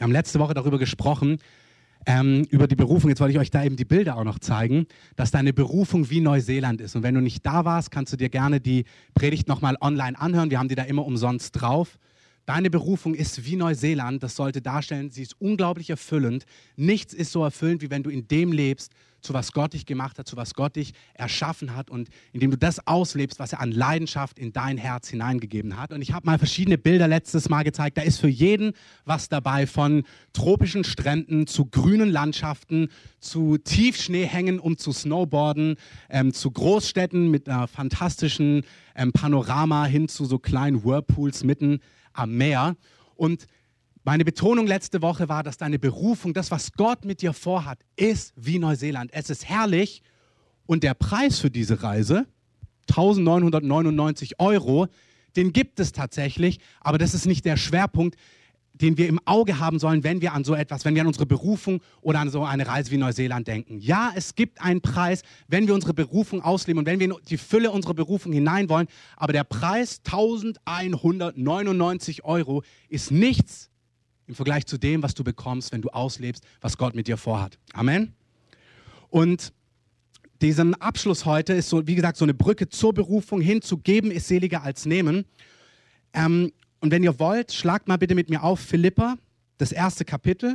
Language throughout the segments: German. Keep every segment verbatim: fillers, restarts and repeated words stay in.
Wir haben letzte Woche darüber gesprochen, ähm, über die Berufung. Jetzt wollte ich euch da eben die Bilder auch noch zeigen, dass deine Berufung wie Neuseeland ist. Und wenn du nicht da warst, kannst du dir gerne die Predigt nochmal online anhören. Wir haben die da immer umsonst drauf. Deine Berufung ist wie Neuseeland. Das sollte darstellen, sie ist unglaublich erfüllend. Nichts ist so erfüllend, wie wenn du in dem lebst, zu was Gott dich gemacht hat, zu was Gott dich erschaffen hat und indem du das auslebst, was er an Leidenschaft in dein Herz hineingegeben hat. Und ich habe mal verschiedene Bilder letztes Mal gezeigt. Da ist für jeden was dabei, von tropischen Stränden zu grünen Landschaften, zu Tiefschneehängen, um zu snowboarden, ähm, zu Großstädten mit einer fantastischen ähm, Panorama hin zu so kleinen Whirlpools mitten am Meer. Und meine Betonung letzte Woche war, dass deine Berufung, das, was Gott mit dir vorhat, ist wie Neuseeland. Es ist herrlich und der Preis für diese Reise, eintausendneunhundertneunundneunzig Euro, den gibt es tatsächlich, aber das ist nicht der Schwerpunkt, den wir im Auge haben sollen, wenn wir an so etwas, wenn wir an unsere Berufung oder an so eine Reise wie Neuseeland denken. Ja, es gibt einen Preis, wenn wir unsere Berufung ausleben und wenn wir in die Fülle unserer Berufung hinein wollen, aber der Preis eintausendeinhundertneunundneunzig Euro ist nichts im Vergleich zu dem, was du bekommst, wenn du auslebst, was Gott mit dir vorhat. Amen. Und diesen Abschluss heute ist so, wie gesagt, so eine Brücke zur Berufung hin zu geben ist seliger als nehmen. Ähm, und wenn ihr wollt, schlagt mal bitte mit mir auf Philipper, das erste Kapitel.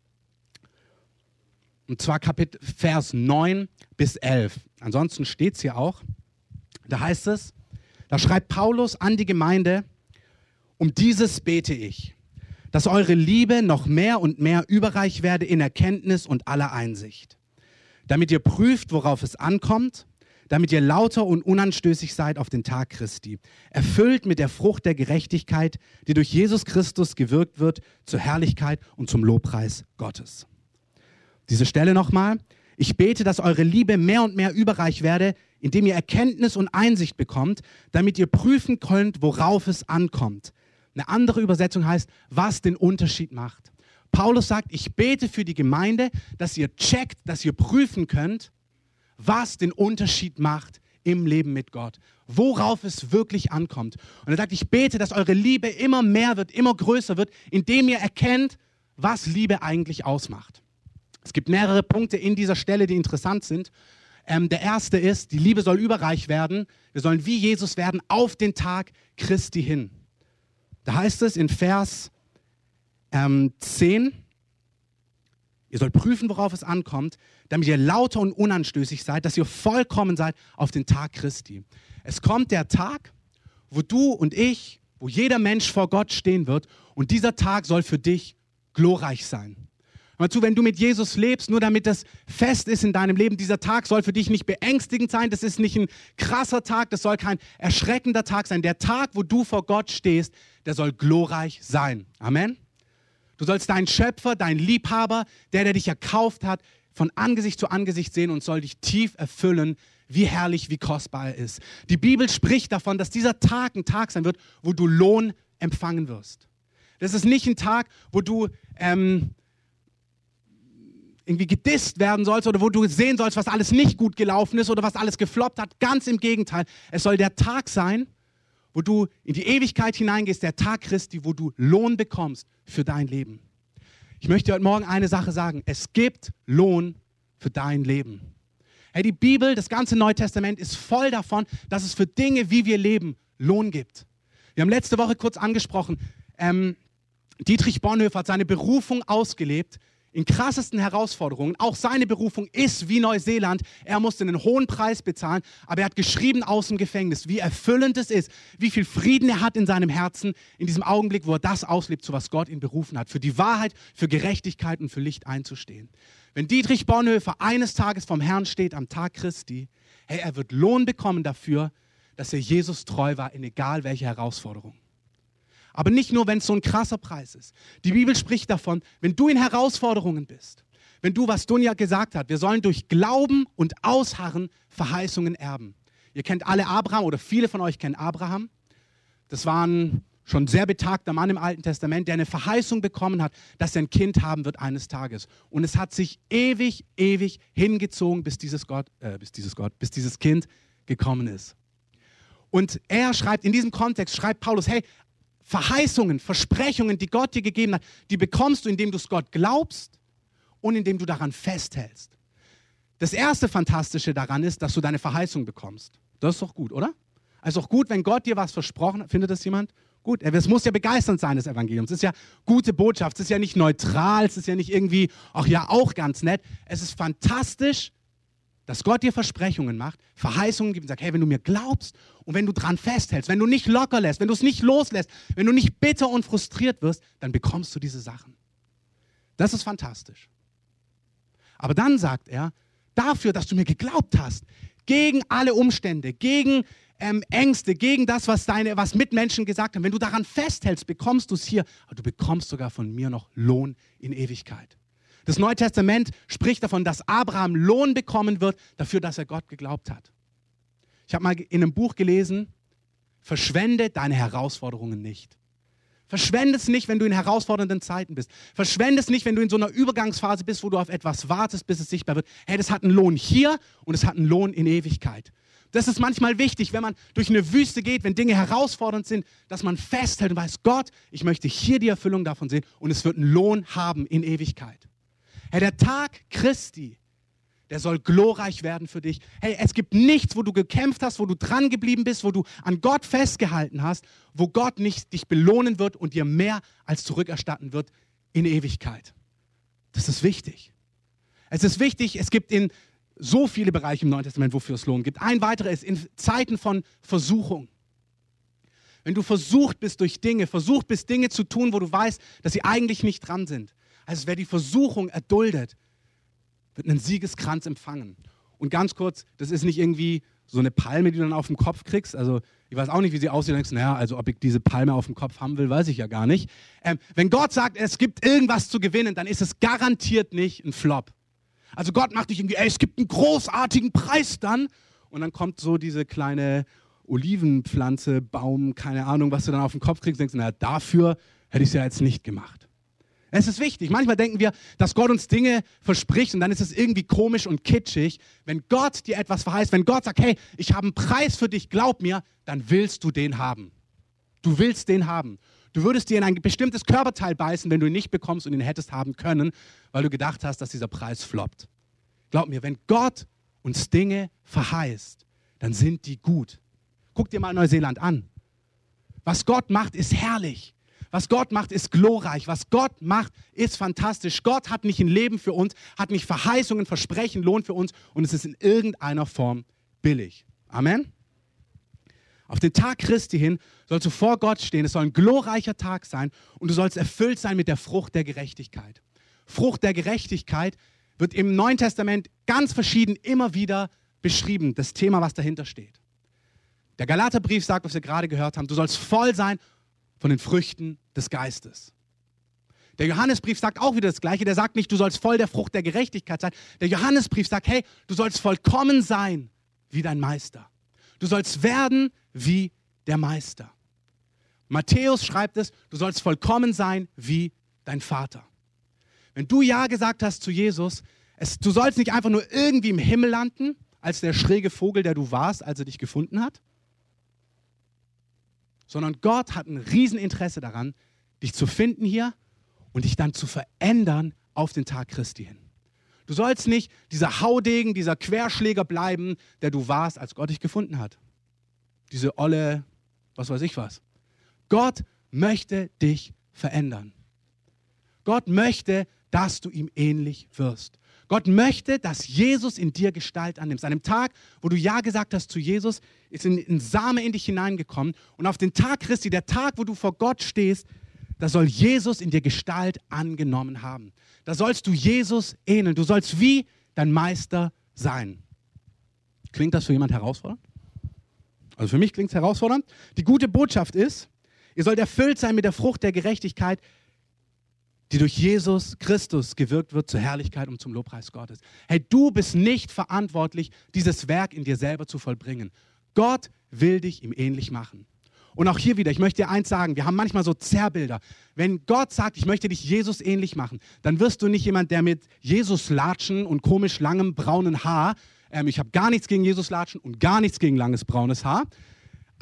Und zwar Kapitel, Vers neun bis elf. Ansonsten steht es hier auch. Da heißt es, da schreibt Paulus an die Gemeinde, um dieses bete ich, dass eure Liebe noch mehr und mehr überreich werde in Erkenntnis und aller Einsicht. Damit ihr prüft, worauf es ankommt, damit ihr lauter und unanstößig seid auf den Tag Christi, erfüllt mit der Frucht der Gerechtigkeit, die durch Jesus Christus gewirkt wird, zur Herrlichkeit und zum Lobpreis Gottes. Diese Stelle nochmal. Ich bete, dass eure Liebe mehr und mehr überreich werde, indem ihr Erkenntnis und Einsicht bekommt, damit ihr prüfen könnt, worauf es ankommt. Eine andere Übersetzung heißt, was den Unterschied macht. Paulus sagt, ich bete für die Gemeinde, dass ihr checkt, dass ihr prüfen könnt, was den Unterschied macht im Leben mit Gott. Worauf es wirklich ankommt. Und er sagt, ich bete, dass eure Liebe immer mehr wird, immer größer wird, indem ihr erkennt, was Liebe eigentlich ausmacht. Es gibt mehrere Punkte in dieser Stelle, die interessant sind. Ähm, der erste ist, die Liebe soll überreich werden. Wir sollen wie Jesus werden auf den Tag Christi hin. Da heißt es in Vers ähm, zehn, ihr sollt prüfen, worauf es ankommt, damit ihr lauter und unanstößig seid, dass ihr vollkommen seid auf den Tag Christi. Es kommt der Tag, wo du und ich, wo jeder Mensch vor Gott stehen wird und dieser Tag soll für dich glorreich sein. Hör mal zu, wenn du mit Jesus lebst, nur damit das fest ist in deinem Leben, dieser Tag soll für dich nicht beängstigend sein, das ist nicht ein krasser Tag, das soll kein erschreckender Tag sein. Der Tag, wo du vor Gott stehst, der soll glorreich sein. Amen. Du sollst deinen Schöpfer, deinen Liebhaber, der, der dich erkauft hat, von Angesicht zu Angesicht sehen und soll dich tief erfüllen, wie herrlich, wie kostbar er ist. Die Bibel spricht davon, dass dieser Tag ein Tag sein wird, wo du Lohn empfangen wirst. Das ist nicht ein Tag, wo du ähm, irgendwie gedisst werden sollst oder wo du sehen sollst, was alles nicht gut gelaufen ist oder was alles gefloppt hat. Ganz im Gegenteil. Es soll der Tag sein, wo du in die Ewigkeit hineingehst, der Tag Christi, wo du Lohn bekommst für dein Leben. Ich möchte dir heute Morgen eine Sache sagen. Es gibt Lohn für dein Leben. Hey, die Bibel, das ganze Neue Testament ist voll davon, dass es für Dinge, wie wir leben, Lohn gibt. Wir haben letzte Woche kurz angesprochen, ähm, Dietrich Bonhoeffer hat seine Berufung ausgelebt, in krassesten Herausforderungen. Auch seine Berufung ist wie Neuseeland. Er musste einen hohen Preis bezahlen, aber er hat geschrieben aus dem Gefängnis, wie erfüllend es ist, wie viel Frieden er hat in seinem Herzen, in diesem Augenblick, wo er das auslebt, zu was Gott ihn berufen hat, für die Wahrheit, für Gerechtigkeit und für Licht einzustehen. Wenn Dietrich Bonhoeffer eines Tages vom Herrn steht, am Tag Christi, hey, er wird Lohn bekommen dafür, dass er Jesus treu war, in egal welcher Herausforderung. Aber nicht nur, wenn es so ein krasser Preis ist. Die Bibel spricht davon, wenn du in Herausforderungen bist, wenn du, was Dunja gesagt hat, wir sollen durch Glauben und Ausharren Verheißungen erben. Ihr kennt alle Abraham oder viele von euch kennen Abraham. Das war ein schon sehr betagter Mann im Alten Testament, der eine Verheißung bekommen hat, dass er ein Kind haben wird eines Tages. Und es hat sich ewig, ewig hingezogen, bis dieses Gott, äh, bis dieses Gott, bis dieses Kind gekommen ist. Und er schreibt, in diesem Kontext schreibt Paulus, hey, Verheißungen, Versprechungen, die Gott dir gegeben hat, die bekommst du, indem du es Gott glaubst und indem du daran festhältst. Das erste Fantastische daran ist, dass du deine Verheißung bekommst. Das ist doch gut, oder? Also auch gut, wenn Gott dir was versprochen hat. Findet das jemand? Gut, es muss ja begeisternd sein, das Evangelium. Es ist ja gute Botschaft, es ist ja nicht neutral, es ist ja nicht irgendwie, ach ja, auch ganz nett. Es ist fantastisch, dass Gott dir Versprechungen macht, Verheißungen gibt und sagt, hey, wenn du mir glaubst und wenn du dran festhältst, wenn du nicht locker lässt, wenn du es nicht loslässt, wenn du nicht bitter und frustriert wirst, dann bekommst du diese Sachen. Das ist fantastisch. Aber dann sagt er, dafür, dass du mir geglaubt hast, gegen alle Umstände, gegen ähm, Ängste, gegen das, was deine, was Mitmenschen gesagt haben, wenn du daran festhältst, bekommst du es hier, aber du bekommst sogar von mir noch Lohn in Ewigkeit. Das Neue Testament spricht davon, dass Abraham Lohn bekommen wird, dafür, dass er Gott geglaubt hat. Ich habe mal in einem Buch gelesen, verschwende deine Herausforderungen nicht. Verschwende es nicht, wenn du in herausfordernden Zeiten bist. Verschwende es nicht, wenn du in so einer Übergangsphase bist, wo du auf etwas wartest, bis es sichtbar wird. Hey, das hat einen Lohn hier und es hat einen Lohn in Ewigkeit. Das ist manchmal wichtig, wenn man durch eine Wüste geht, wenn Dinge herausfordernd sind, dass man festhält und weiß, Gott, ich möchte hier die Erfüllung davon sehen und es wird einen Lohn haben in Ewigkeit. Hey, der Tag Christi, der soll glorreich werden für dich. Hey, es gibt nichts, wo du gekämpft hast, wo du dran geblieben bist, wo du an Gott festgehalten hast, wo Gott nicht dich belohnen wird und dir mehr als zurückerstatten wird in Ewigkeit. Das ist wichtig. Es ist wichtig, es gibt in so viele Bereiche im Neuen Testament, wofür es Lohn gibt. Ein weiterer ist in Zeiten von Versuchung. Wenn du versucht bist durch Dinge, versucht bist Dinge zu tun, wo du weißt, dass sie eigentlich nicht dran sind. Also wer die Versuchung erduldet, wird einen Siegeskranz empfangen. Und ganz kurz, das ist nicht irgendwie so eine Palme, die du dann auf dem Kopf kriegst. Also ich weiß auch nicht, wie sie aussieht. Du denkst, naja, also ob ich diese Palme auf dem Kopf haben will, weiß ich ja gar nicht. Ähm, wenn Gott sagt, es gibt irgendwas zu gewinnen, dann ist es garantiert nicht ein Flop. Also Gott macht dich irgendwie, ey, es gibt einen großartigen Preis dann. Und dann kommt so diese kleine Olivenpflanze, Baum, keine Ahnung, was du dann auf den Kopf kriegst. Und denkst, naja, dafür hätte ich es ja jetzt nicht gemacht. Es ist wichtig. Manchmal denken wir, dass Gott uns Dinge verspricht und dann ist es irgendwie komisch und kitschig. Wenn Gott dir etwas verheißt, wenn Gott sagt, hey, ich habe einen Preis für dich, glaub mir, dann willst du den haben. Du willst den haben. Du würdest dir in ein bestimmtes Körperteil beißen, wenn du ihn nicht bekommst und ihn hättest haben können, weil du gedacht hast, dass dieser Preis floppt. Glaub mir, wenn Gott uns Dinge verheißt, dann sind die gut. Guck dir mal Neuseeland an. Was Gott macht, ist herrlich. Was Gott macht, ist glorreich. Was Gott macht, ist fantastisch. Gott hat nicht ein Leben für uns, hat nicht Verheißungen, Versprechen, Lohn für uns und es ist in irgendeiner Form billig. Amen. Auf den Tag Christi hin sollst du vor Gott stehen. Es soll ein glorreicher Tag sein und du sollst erfüllt sein mit der Frucht der Gerechtigkeit. Frucht der Gerechtigkeit wird im Neuen Testament ganz verschieden immer wieder beschrieben, das Thema, was dahinter steht. Der Galaterbrief sagt, was wir gerade gehört haben, du sollst voll sein von den Früchten des Geistes. Der Johannesbrief sagt auch wieder das Gleiche. Der sagt nicht, du sollst voll der Frucht der Gerechtigkeit sein. Der Johannesbrief sagt, hey, du sollst vollkommen sein wie dein Meister. Du sollst werden wie der Meister. Matthäus schreibt es, du sollst vollkommen sein wie dein Vater. Wenn du Ja gesagt hast zu Jesus, es, du sollst nicht einfach nur irgendwie im Himmel landen, als der schräge Vogel, der du warst, als er dich gefunden hat, sondern Gott hat ein Rieseninteresse daran, dich zu finden hier und dich dann zu verändern auf den Tag Christi hin. Du sollst nicht dieser Haudegen, dieser Querschläger bleiben, der du warst, als Gott dich gefunden hat. Diese olle, was weiß ich was. Gott möchte dich verändern. Gott möchte, dass du ihm ähnlich wirst. Gott möchte, dass Jesus in dir Gestalt annimmt. An dem Tag, wo du Ja gesagt hast zu Jesus, ist ein Same in dich hineingekommen. Und auf den Tag Christi, der Tag, wo du vor Gott stehst, da soll Jesus in dir Gestalt angenommen haben. Da sollst du Jesus ähneln. Du sollst wie dein Meister sein. Klingt das für jemand herausfordernd? Also für mich klingt es herausfordernd. Die gute Botschaft ist, ihr sollt erfüllt sein mit der Frucht der Gerechtigkeit, die durch Jesus Christus gewirkt wird zur Herrlichkeit und zum Lobpreis Gottes. Hey, du bist nicht verantwortlich, dieses Werk in dir selber zu vollbringen. Gott will dich ihm ähnlich machen. Und auch hier wieder, ich möchte dir eins sagen, wir haben manchmal so Zerrbilder. Wenn Gott sagt, ich möchte dich Jesus ähnlich machen, dann wirst du nicht jemand, der mit Jesus-Latschen und komisch langem braunen Haar, ähm, ich habe gar nichts gegen Jesus-Latschen und gar nichts gegen langes braunes Haar,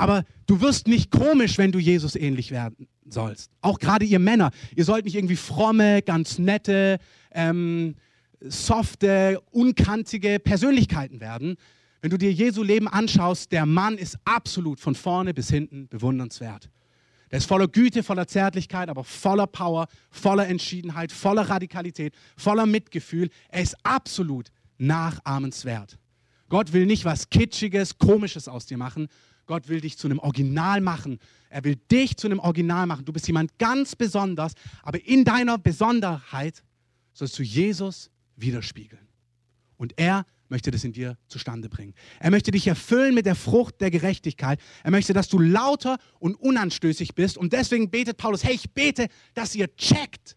Aber du wirst nicht komisch, wenn du Jesus ähnlich werden sollst. Auch gerade ihr Männer. Ihr sollt nicht irgendwie fromme, ganz nette, ähm, softe, unkantige Persönlichkeiten werden. Wenn du dir Jesu Leben anschaust, der Mann ist absolut von vorne bis hinten bewundernswert. Der ist voller Güte, voller Zärtlichkeit, aber voller Power, voller Entschiedenheit, voller Radikalität, voller Mitgefühl. Er ist absolut nachahmenswert. Gott will nicht was Kitschiges, Komisches aus dir machen. Gott will dich zu einem Original machen. Er will dich zu einem Original machen. Du bist jemand ganz besonders, aber in deiner Besonderheit sollst du Jesus widerspiegeln. Und er möchte das in dir zustande bringen. Er möchte dich erfüllen mit der Frucht der Gerechtigkeit. Er möchte, dass du lauter und unanstößig bist. Und deswegen betet Paulus, hey, ich bete, dass ihr checkt,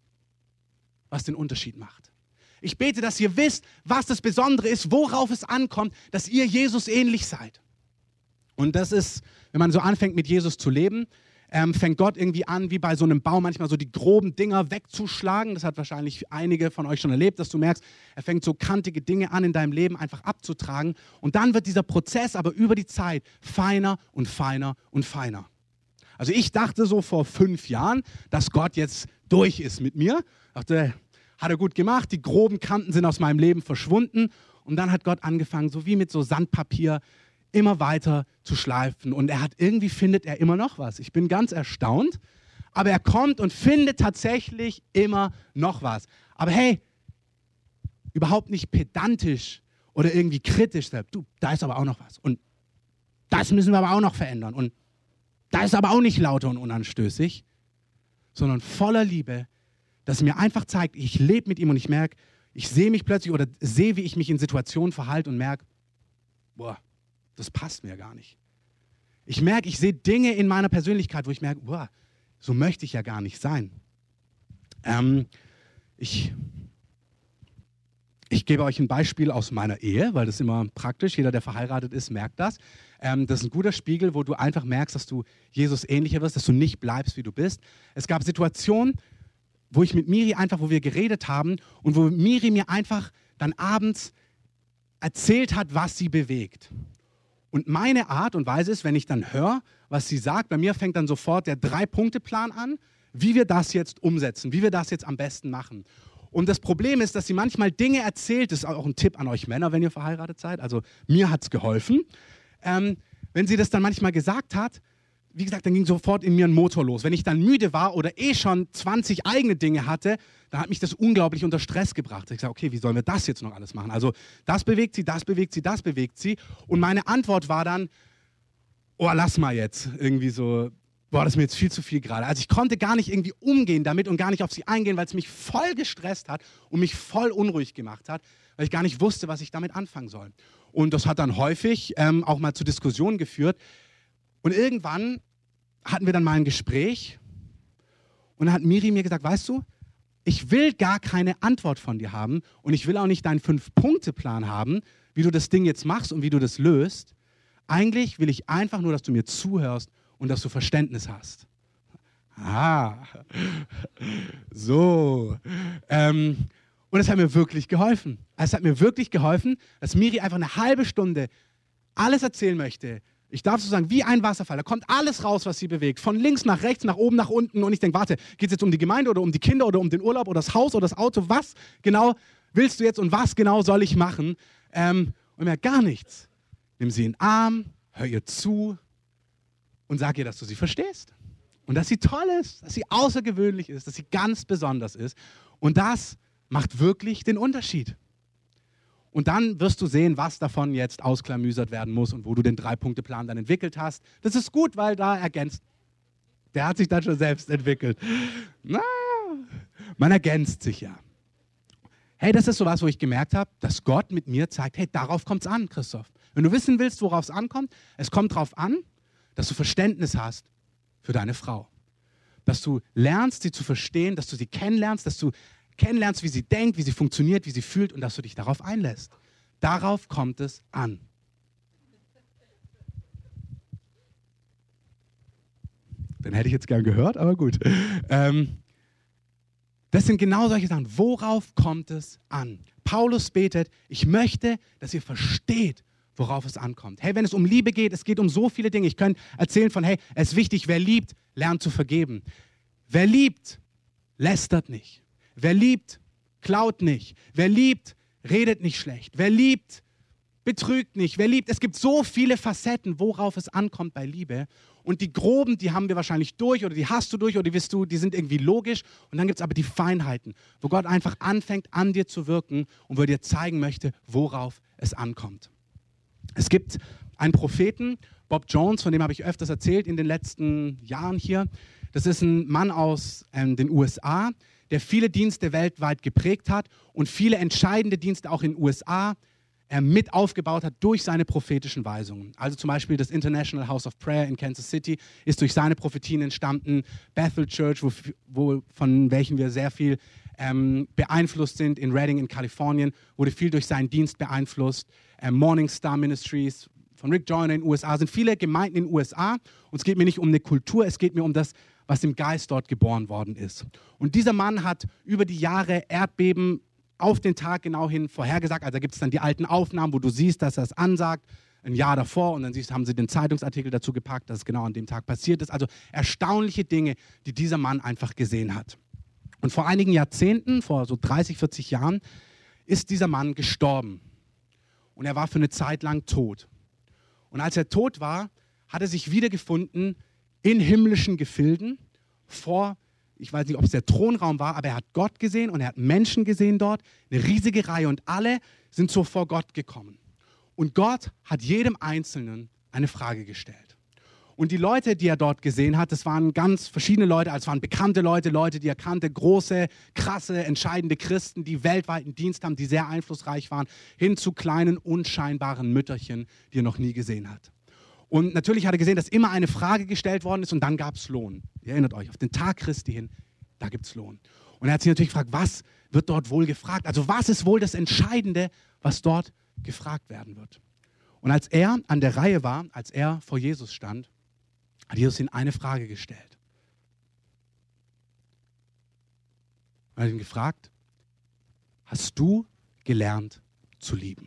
was den Unterschied macht. Ich bete, dass ihr wisst, was das Besondere ist, worauf es ankommt, dass ihr Jesus ähnlich seid. Und das ist, wenn man so anfängt, mit Jesus zu leben, ähm, fängt Gott irgendwie an, wie bei so einem Baum manchmal so die groben Dinger wegzuschlagen. Das hat wahrscheinlich einige von euch schon erlebt, dass du merkst, er fängt so kantige Dinge an in deinem Leben einfach abzutragen. Und dann wird dieser Prozess aber über die Zeit feiner und feiner und feiner. Also ich dachte so vor fünf Jahren, dass Gott jetzt durch ist mit mir. Ich dachte, hat er gut gemacht, die groben Kanten sind aus meinem Leben verschwunden. Und dann hat Gott angefangen, so wie mit so Sandpapier, immer weiter zu schleifen. Und er hat irgendwie, findet er immer noch was. Ich bin ganz erstaunt. Aber er kommt und findet tatsächlich immer noch was. Aber hey, überhaupt nicht pedantisch oder irgendwie kritisch. Du, da ist aber auch noch was. Und das müssen wir aber auch noch verändern. Und da ist aber auch nicht lauter und unanstößig. Sondern voller Liebe, dass er mir einfach zeigt, ich lebe mit ihm und ich merke, ich sehe mich plötzlich oder sehe, wie ich mich in Situationen verhalte und merke, boah, das passt mir gar nicht. Ich merke, ich sehe Dinge in meiner Persönlichkeit, wo ich merke, boah, so möchte ich ja gar nicht sein. Ähm, ich, ich gebe euch ein Beispiel aus meiner Ehe, weil das ist immer praktisch. Jeder, der verheiratet ist, merkt das. Ähm, das ist ein guter Spiegel, wo du einfach merkst, dass du Jesus ähnlicher wirst, dass du nicht bleibst, wie du bist. Es gab Situationen, wo ich mit Miri einfach, wo wir geredet haben und wo Miri mir einfach dann abends erzählt hat, was sie bewegt. Und meine Art und Weise ist, wenn ich dann höre, was sie sagt, bei mir fängt dann sofort der Drei-Punkte-Plan an, wie wir das jetzt umsetzen, wie wir das jetzt am besten machen. Und das Problem ist, dass sie manchmal Dinge erzählt, das ist auch ein Tipp an euch Männer, wenn ihr verheiratet seid, also mir hat es geholfen, ähm, wenn sie das dann manchmal gesagt hat, wie gesagt, dann ging sofort in mir ein Motor los. Wenn ich dann müde war oder eh schon zwanzig eigene Dinge hatte, dann hat mich das unglaublich unter Stress gebracht. Ich sage, okay, wie sollen wir das jetzt noch alles machen? Also das bewegt sie, das bewegt sie, das bewegt sie. Und meine Antwort war dann, oh, lass mal jetzt. Irgendwie so, boah, das ist mir jetzt viel zu viel gerade. Also ich konnte gar nicht irgendwie umgehen damit und gar nicht auf sie eingehen, weil es mich voll gestresst hat und mich voll unruhig gemacht hat, weil ich gar nicht wusste, was ich damit anfangen soll. Und das hat dann häufig ähm, auch mal zu Diskussionen geführt. Und irgendwann hatten wir dann mal ein Gespräch und dann hat Miri mir gesagt, weißt du, ich will gar keine Antwort von dir haben und ich will auch nicht deinen Fünf-Punkte-Plan haben, wie du das Ding jetzt machst und wie du das löst. Eigentlich will ich einfach nur, dass du mir zuhörst und dass du Verständnis hast. Ah, so. Ähm, und es hat mir wirklich geholfen. Es hat mir wirklich geholfen, dass Miri einfach eine halbe Stunde alles erzählen möchte. Ich darf so sagen, wie ein Wasserfall. Da kommt alles raus, was sie bewegt. Von links nach rechts, nach oben, nach unten. Und ich denke, warte, geht es jetzt um die Gemeinde oder um die Kinder oder um den Urlaub oder das Haus oder das Auto? Was genau willst du jetzt und was genau soll ich machen? Ähm, und mir gar nichts. Nimm sie in den Arm, hör ihr zu und sag ihr, dass du sie verstehst. Und dass sie toll ist, dass sie außergewöhnlich ist, dass sie ganz besonders ist. Und das macht wirklich den Unterschied. Und dann wirst du sehen, was davon jetzt ausklamüsert werden muss und wo du den Drei-Punkte-Plan dann entwickelt hast. Das ist gut, weil da ergänzt. Der hat sich dann schon selbst entwickelt. Na, man ergänzt sich ja. Hey, das ist sowas, wo ich gemerkt habe, dass Gott mit mir zeigt, hey, darauf kommt es an, Christoph. Wenn du wissen willst, worauf es ankommt, es kommt darauf an, dass du Verständnis hast für deine Frau. Dass du lernst, sie zu verstehen, dass du sie kennenlernst, dass du kennenlernst, wie sie denkt, wie sie funktioniert, wie sie fühlt und dass du dich darauf einlässt. Darauf kommt es an. Den hätte ich jetzt gern gehört, aber gut. Ähm, das sind genau solche Sachen. Worauf kommt es an? Paulus betet, ich möchte, dass ihr versteht, worauf es ankommt. Hey, wenn es um Liebe geht, es geht um so viele Dinge. Ich könnte erzählen von, hey, es ist wichtig, wer liebt, lernt zu vergeben. Wer liebt, lästert nicht. Wer liebt, klaut nicht. Wer liebt, redet nicht schlecht. Wer liebt, betrügt nicht. Wer liebt, es gibt so viele Facetten, worauf es ankommt bei Liebe. Und die groben, die haben wir wahrscheinlich durch oder die hast du durch oder die, wirst du, die sind irgendwie logisch. Und dann gibt es aber die Feinheiten, wo Gott einfach anfängt, an dir zu wirken und wo er dir zeigen möchte, worauf es ankommt. Es gibt einen Propheten, Bob Jones, von dem habe ich öfters erzählt in den letzten Jahren hier. Das ist ein Mann aus ähm, den U S A, der viele Dienste weltweit geprägt hat und viele entscheidende Dienste auch in den U S A äh, mit aufgebaut hat durch seine prophetischen Weisungen. Also zum Beispiel das International House of Prayer in Kansas City ist durch seine Prophetien entstanden. Bethel Church, wo, wo, von welchen wir sehr viel ähm, beeinflusst sind, in Redding in Kalifornien, wurde viel durch seinen Dienst beeinflusst. Ähm, Morning Star Ministries von Rick Joyner in den U S A, sind viele Gemeinden in den U S A. Und es geht mir nicht um eine Kultur, es geht mir um das, was im Geist dort geboren worden ist. Und dieser Mann hat über die Jahre Erdbeben auf den Tag genau hin vorhergesagt. Also da gibt es dann die alten Aufnahmen, wo du siehst, dass er es ansagt, ein Jahr davor. Und dann siehst, haben sie den Zeitungsartikel dazu gepackt, dass es genau an dem Tag passiert ist. Also erstaunliche Dinge, die dieser Mann einfach gesehen hat. Und vor einigen Jahrzehnten, vor so dreißig, vierzig Jahren, ist dieser Mann gestorben. Und er war für eine Zeit lang tot. Und als er tot war, hat er sich wiedergefunden in himmlischen Gefilden vor, ich weiß nicht, ob es der Thronraum war, aber er hat Gott gesehen und er hat Menschen gesehen dort, eine riesige Reihe und alle sind so vor Gott gekommen. Und Gott hat jedem Einzelnen eine Frage gestellt. Und die Leute, die er dort gesehen hat, das waren ganz verschiedene Leute, also es waren bekannte Leute, Leute, die er kannte, große, krasse, entscheidende Christen, die weltweiten Dienst haben, die sehr einflussreich waren, hin zu kleinen, unscheinbaren Mütterchen, die er noch nie gesehen hat. Und natürlich hat er gesehen, dass immer eine Frage gestellt worden ist und dann gab es Lohn. Ihr erinnert euch, auf den Tag Christi hin, da gibt es Lohn. Und er hat sich natürlich gefragt, was wird dort wohl gefragt? Also was ist wohl das Entscheidende, was dort gefragt werden wird? Und als er an der Reihe war, als er vor Jesus stand, hat Jesus ihn eine Frage gestellt. Er hat ihn gefragt, hast du gelernt zu lieben?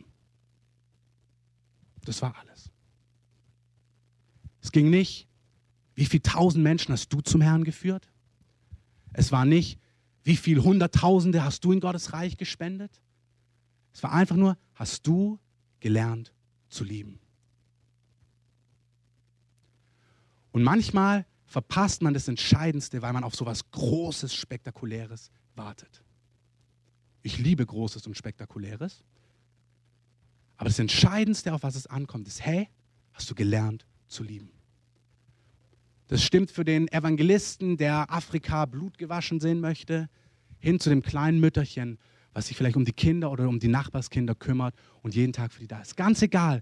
Das war alles. Es ging nicht, wie viele tausend Menschen hast du zum Herrn geführt? Es war nicht, wie viele Hunderttausende hast du in Gottes Reich gespendet? Es war einfach nur, hast du gelernt zu lieben? Und manchmal verpasst man das Entscheidendste, weil man auf so etwas Großes, Spektakuläres wartet. Ich liebe Großes und Spektakuläres. Aber das Entscheidendste, auf was es ankommt, ist, hey, hast du gelernt zu lieben? Das stimmt für den Evangelisten, der Afrika blutgewaschen sehen möchte, hin zu dem kleinen Mütterchen, was sich vielleicht um die Kinder oder um die Nachbarskinder kümmert und jeden Tag für die da ist. Ganz egal,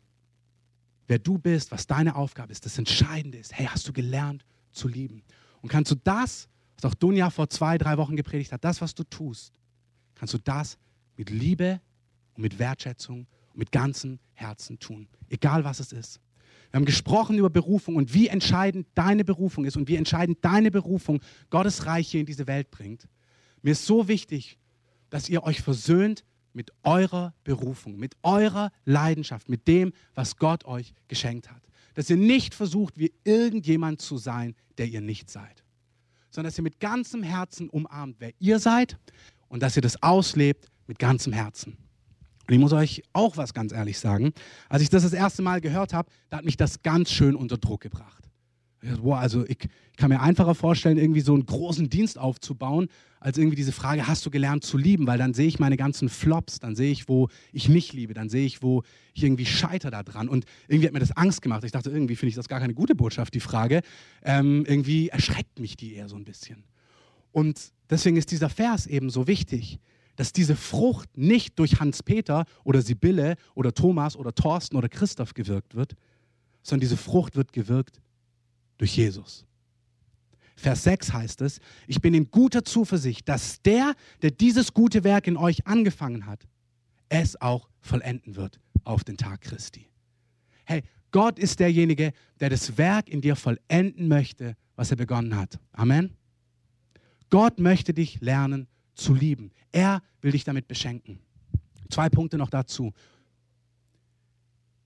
wer du bist, was deine Aufgabe ist. Das Entscheidende ist, hey, hast du gelernt zu lieben? Und kannst du das, was auch Dunja vor zwei, drei Wochen gepredigt hat, das, was du tust, kannst du das mit Liebe und mit Wertschätzung und mit ganzem Herzen tun. Egal, was es ist. Wir haben gesprochen über Berufung und wie entscheidend deine Berufung ist und wie entscheidend deine Berufung Gottes Reich hier in diese Welt bringt. Mir ist so wichtig, dass ihr euch versöhnt mit eurer Berufung, mit eurer Leidenschaft, mit dem, was Gott euch geschenkt hat. Dass ihr nicht versucht, wie irgendjemand zu sein, der ihr nicht seid. Sondern dass ihr mit ganzem Herzen umarmt, wer ihr seid und dass ihr das auslebt mit ganzem Herzen. Und ich muss euch auch was ganz ehrlich sagen. Als ich das das erste Mal gehört habe, da hat mich das ganz schön unter Druck gebracht. Ich dachte, boah, also ich, ich kann mir einfacher vorstellen, irgendwie so einen großen Dienst aufzubauen, als irgendwie diese Frage, hast du gelernt zu lieben? Weil dann sehe ich meine ganzen Flops, dann sehe ich, wo ich nicht liebe, dann sehe ich, wo ich irgendwie scheitere da dran. Und irgendwie hat mir das Angst gemacht. Ich dachte, irgendwie finde ich das gar keine gute Botschaft, die Frage. Ähm, irgendwie erschreckt mich die eher so ein bisschen. Und deswegen ist dieser Vers eben so wichtig, dass diese Frucht nicht durch Hans-Peter oder Sibylle oder Thomas oder Thorsten oder Christoph gewirkt wird, sondern diese Frucht wird gewirkt durch Jesus. Vers sechs heißt es, ich bin in guter Zuversicht, dass der, der dieses gute Werk in euch angefangen hat, es auch vollenden wird auf den Tag Christi. Hey, Gott ist derjenige, der das Werk in dir vollenden möchte, was er begonnen hat. Amen. Gott möchte dich lernen zu lieben. Er will dich damit beschenken. Zwei Punkte noch dazu.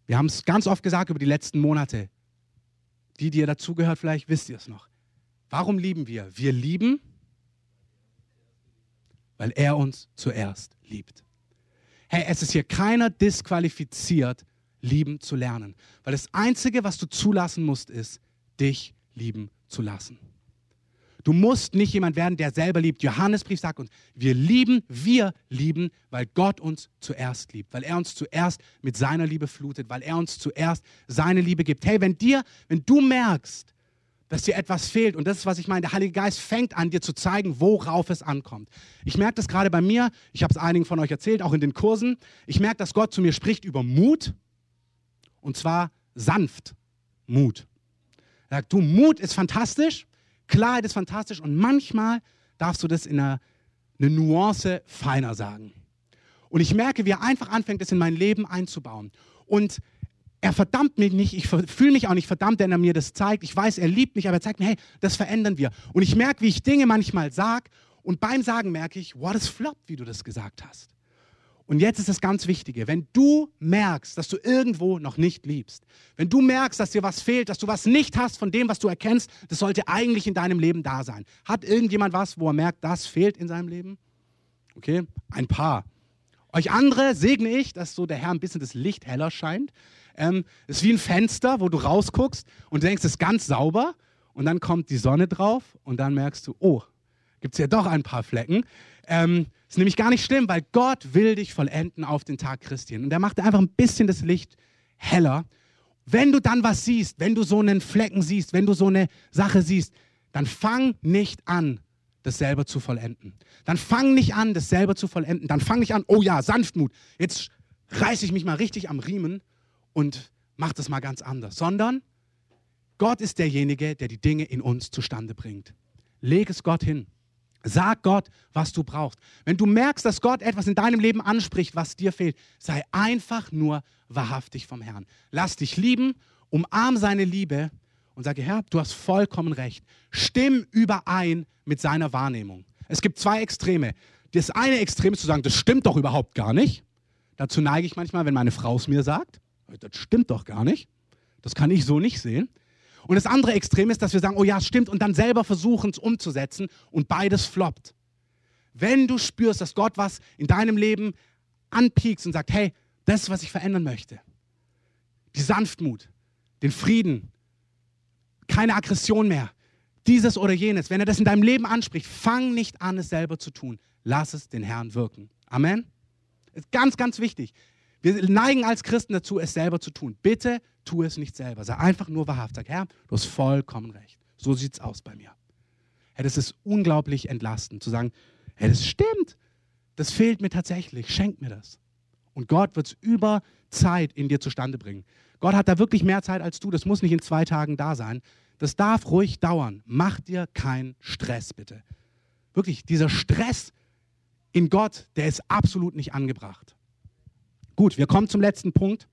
Wir haben es ganz oft gesagt über die letzten Monate. Die, die ihr dazugehört, vielleicht wisst ihr es noch. Warum lieben wir? Wir lieben, weil er uns zuerst liebt. Hey, es ist hier keiner disqualifiziert, lieben zu lernen. Weil das Einzige, was du zulassen musst, ist, dich lieben zu lassen. Du musst nicht jemand werden, der selber liebt. Johannesbrief sagt uns, wir lieben, wir lieben, weil Gott uns zuerst liebt. Weil er uns zuerst mit seiner Liebe flutet. Weil er uns zuerst seine Liebe gibt. Hey, wenn dir, wenn du merkst, dass dir etwas fehlt, und das ist, was ich meine, der Heilige Geist fängt an, dir zu zeigen, worauf es ankommt. Ich merke das gerade bei mir, ich habe es einigen von euch erzählt, auch in den Kursen. Ich merke, dass Gott zu mir spricht über Mut, und zwar sanft Mut. Er sagt, du, Mut ist fantastisch, Klarheit ist fantastisch, und manchmal darfst du das in einer, eine Nuance feiner sagen. Und ich merke, wie er einfach anfängt, das in mein Leben einzubauen. Und er verdammt mich nicht, ich fühle mich auch nicht verdammt, wenn er mir das zeigt. Ich weiß, er liebt mich, aber er zeigt mir, hey, das verändern wir. Und ich merke, wie ich Dinge manchmal sage, und beim Sagen merke ich, wow, das floppt, wie du das gesagt hast. Und jetzt ist das ganz Wichtige, wenn du merkst, dass du irgendwo noch nicht liebst, wenn du merkst, dass dir was fehlt, dass du was nicht hast von dem, was du erkennst, das sollte eigentlich in deinem Leben da sein. Hat irgendjemand was, wo er merkt, das fehlt in seinem Leben? Okay, ein paar. Euch andere segne ich, dass so der Herr ein bisschen das Licht heller scheint. Ähm, es ist wie ein Fenster, wo du rausguckst und denkst, es ist ganz sauber, und dann kommt die Sonne drauf und dann merkst du, oh, gibt es ja doch ein paar Flecken. Ähm, ist nämlich gar nicht schlimm, weil Gott will dich vollenden auf den Tag Christi. Und er macht einfach ein bisschen das Licht heller. Wenn du dann was siehst, wenn du so einen Flecken siehst, wenn du so eine Sache siehst, dann fang nicht an, das selber zu vollenden. Dann fang nicht an, das selber zu vollenden. Dann fang nicht an, oh ja, Sanftmut, jetzt reiße ich mich mal richtig am Riemen und mach das mal ganz anders. Sondern Gott ist derjenige, der die Dinge in uns zustande bringt. Leg es Gott hin. Sag Gott, was du brauchst. Wenn du merkst, dass Gott etwas in deinem Leben anspricht, was dir fehlt, sei einfach nur wahrhaftig vom Herrn. Lass dich lieben, umarm seine Liebe und sage, Herr, du hast vollkommen recht. Stimm überein mit seiner Wahrnehmung. Es gibt zwei Extreme. Das eine Extrem ist zu sagen, das stimmt doch überhaupt gar nicht. Dazu neige ich manchmal, wenn meine Frau es mir sagt, das stimmt doch gar nicht. Das kann ich so nicht sehen. Und das andere Extrem ist, dass wir sagen, oh ja, es stimmt, und dann selber versuchen es umzusetzen, und beides floppt. Wenn du spürst, dass Gott was in deinem Leben anpiekst und sagt, hey, das ist, was ich verändern möchte. Die Sanftmut, den Frieden, keine Aggression mehr, dieses oder jenes. Wenn er das in deinem Leben anspricht, fang nicht an, es selber zu tun. Lass es den Herrn wirken. Amen. Ist ganz, ganz wichtig. Wir neigen als Christen dazu, es selber zu tun. Bitte tu es nicht selber. Sei einfach nur wahrhaft. Sag, Herr, du hast vollkommen recht. So sieht es aus bei mir. Hey, das ist unglaublich entlastend, zu sagen, hey, das stimmt. Das fehlt mir tatsächlich. Schenk mir das. Und Gott wird es über Zeit in dir zustande bringen. Gott hat da wirklich mehr Zeit als du. Das muss nicht in zwei Tagen da sein. Das darf ruhig dauern. Mach dir keinen Stress, bitte. Wirklich, dieser Stress in Gott, der ist absolut nicht angebracht. Gut, wir kommen zum letzten Punkt.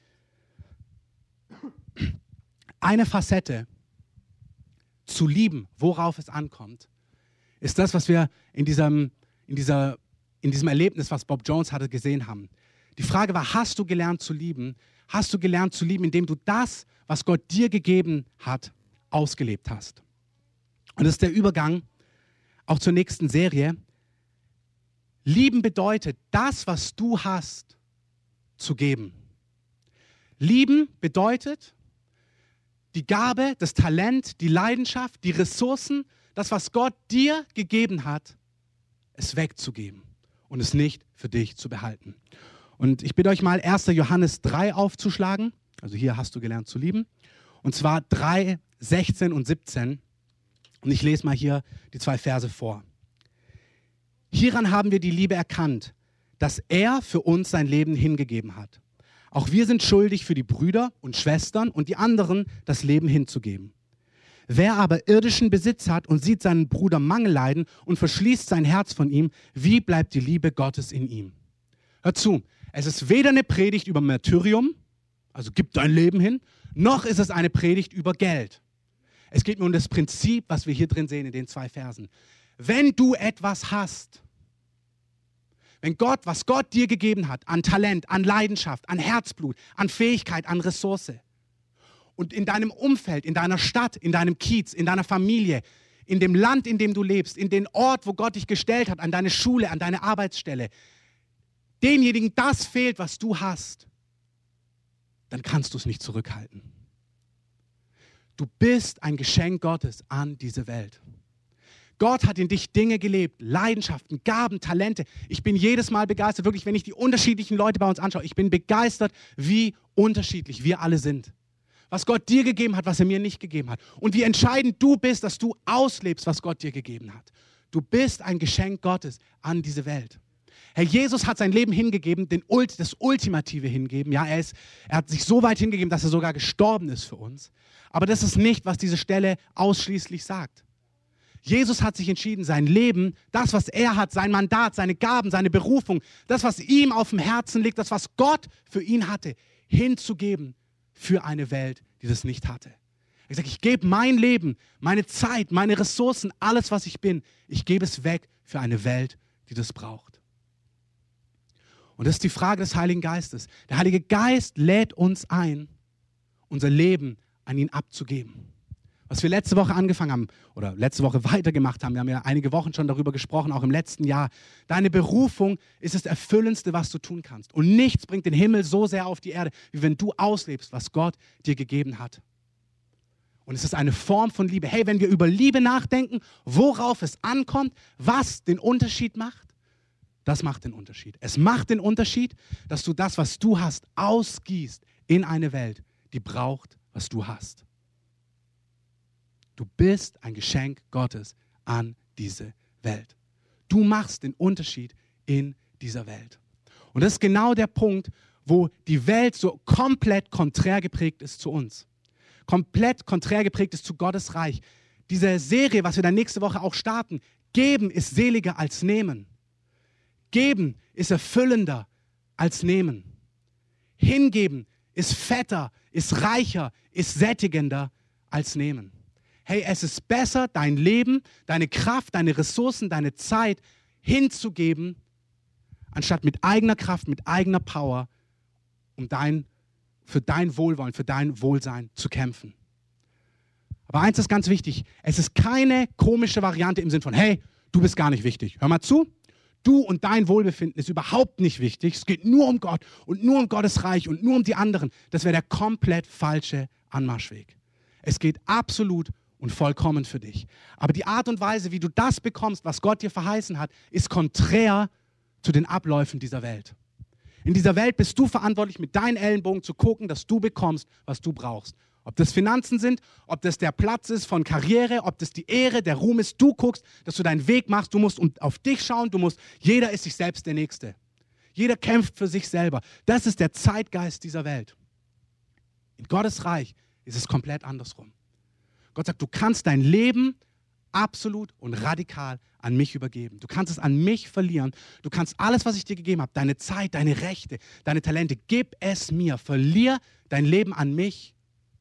Eine Facette zu lieben, worauf es ankommt, ist das, was wir in diesem, in dieser, in diesem Erlebnis, was Bob Jones hatte, gesehen haben. Die Frage war, hast du gelernt zu lieben? Hast du gelernt zu lieben, indem du das, was Gott dir gegeben hat, ausgelebt hast? Und das ist der Übergang auch zur nächsten Serie. Lieben bedeutet, das, was du hast, zu geben. Lieben bedeutet, die Gabe, das Talent, die Leidenschaft, die Ressourcen, das, was Gott dir gegeben hat, es wegzugeben und es nicht für dich zu behalten. Und ich bitte euch mal, erster Johannes drei aufzuschlagen. Also hier hast du gelernt zu lieben. Und zwar drei, sechzehn und siebzehn. Und ich lese mal hier die zwei Verse vor. Hieran haben wir die Liebe erkannt, dass er für uns sein Leben hingegeben hat. Auch wir sind schuldig, für die Brüder und Schwestern und die anderen das Leben hinzugeben. Wer aber irdischen Besitz hat und sieht seinen Bruder Mangel leiden und verschließt sein Herz von ihm, wie bleibt die Liebe Gottes in ihm? Hör zu, es ist weder eine Predigt über Martyrium, also gib dein Leben hin, noch ist es eine Predigt über Geld. Es geht mir um das Prinzip, was wir hier drin sehen in den zwei Versen. Wenn du etwas hast, Wenn Gott, was Gott dir gegeben hat, an Talent, an Leidenschaft, an Herzblut, an Fähigkeit, an Ressource und in deinem Umfeld, in deiner Stadt, in deinem Kiez, in deiner Familie, in dem Land, in dem du lebst, in den Ort, wo Gott dich gestellt hat, an deine Schule, an deine Arbeitsstelle, denjenigen das fehlt, was du hast, dann kannst du es nicht zurückhalten. Du bist ein Geschenk Gottes an diese Welt. Gott hat in dich Dinge gelebt, Leidenschaften, Gaben, Talente. Ich bin jedes Mal begeistert, wirklich, wenn ich die unterschiedlichen Leute bei uns anschaue. Ich bin begeistert, wie unterschiedlich wir alle sind. Was Gott dir gegeben hat, was er mir nicht gegeben hat. Und wie entscheidend du bist, dass du auslebst, was Gott dir gegeben hat. Du bist ein Geschenk Gottes an diese Welt. Herr Jesus hat sein Leben hingegeben, den Ult, das Ultimative hingegeben. Ja, er, ist, er hat sich so weit hingegeben, dass er sogar gestorben ist für uns. Aber das ist nicht, was diese Stelle ausschließlich sagt. Jesus hat sich entschieden, sein Leben, das, was er hat, sein Mandat, seine Gaben, seine Berufung, das, was ihm auf dem Herzen liegt, das, was Gott für ihn hatte, hinzugeben für eine Welt, die das nicht hatte. Er hat gesagt, ich gebe mein Leben, meine Zeit, meine Ressourcen, alles, was ich bin, ich gebe es weg für eine Welt, die das braucht. Und das ist die Frage des Heiligen Geistes. Der Heilige Geist lädt uns ein, unser Leben an ihn abzugeben. Was wir letzte Woche angefangen haben oder letzte Woche weitergemacht haben, wir haben ja einige Wochen schon darüber gesprochen, auch im letzten Jahr. Deine Berufung ist das Erfüllendste, was du tun kannst. Und nichts bringt den Himmel so sehr auf die Erde, wie wenn du auslebst, was Gott dir gegeben hat. Und es ist eine Form von Liebe. Hey, wenn wir über Liebe nachdenken, worauf es ankommt, was den Unterschied macht, das macht den Unterschied. Es macht den Unterschied, dass du das, was du hast, ausgießt in eine Welt, die braucht, was du hast. Du bist ein Geschenk Gottes an diese Welt. Du machst den Unterschied in dieser Welt. Und das ist genau der Punkt, wo die Welt so komplett konträr geprägt ist zu uns. Komplett konträr geprägt ist zu Gottes Reich. Diese Serie, was wir dann nächste Woche auch starten, geben ist seliger als nehmen. Geben ist erfüllender als nehmen. Hingeben ist fetter, ist reicher, ist sättigender als nehmen. Hey, es ist besser, dein Leben, deine Kraft, deine Ressourcen, deine Zeit hinzugeben, anstatt mit eigener Kraft, mit eigener Power, um dein, für dein Wohlwollen, für dein Wohlsein zu kämpfen. Aber eins ist ganz wichtig, es ist keine komische Variante im Sinn von, hey, du bist gar nicht wichtig. Hör mal zu, du und dein Wohlbefinden ist überhaupt nicht wichtig. Es geht nur um Gott und nur um Gottes Reich und nur um die anderen. Das wäre der komplett falsche Anmarschweg. Es geht absolut und vollkommen für dich. Aber die Art und Weise, wie du das bekommst, was Gott dir verheißen hat, ist konträr zu den Abläufen dieser Welt. In dieser Welt bist du verantwortlich, mit deinen Ellenbogen zu gucken, dass du bekommst, was du brauchst. Ob das Finanzen sind, ob das der Platz ist von Karriere, ob das die Ehre, der Ruhm ist. Du guckst, dass du deinen Weg machst. Du musst auf dich schauen. Du musst, jeder ist sich selbst der Nächste. Jeder kämpft für sich selber. Das ist der Zeitgeist dieser Welt. In Gottes Reich ist es komplett andersrum. Gott sagt, du kannst dein Leben absolut und radikal an mich übergeben. Du kannst es an mich verlieren. Du kannst alles, was ich dir gegeben habe, deine Zeit, deine Rechte, deine Talente, gib es mir. Verlier dein Leben an mich,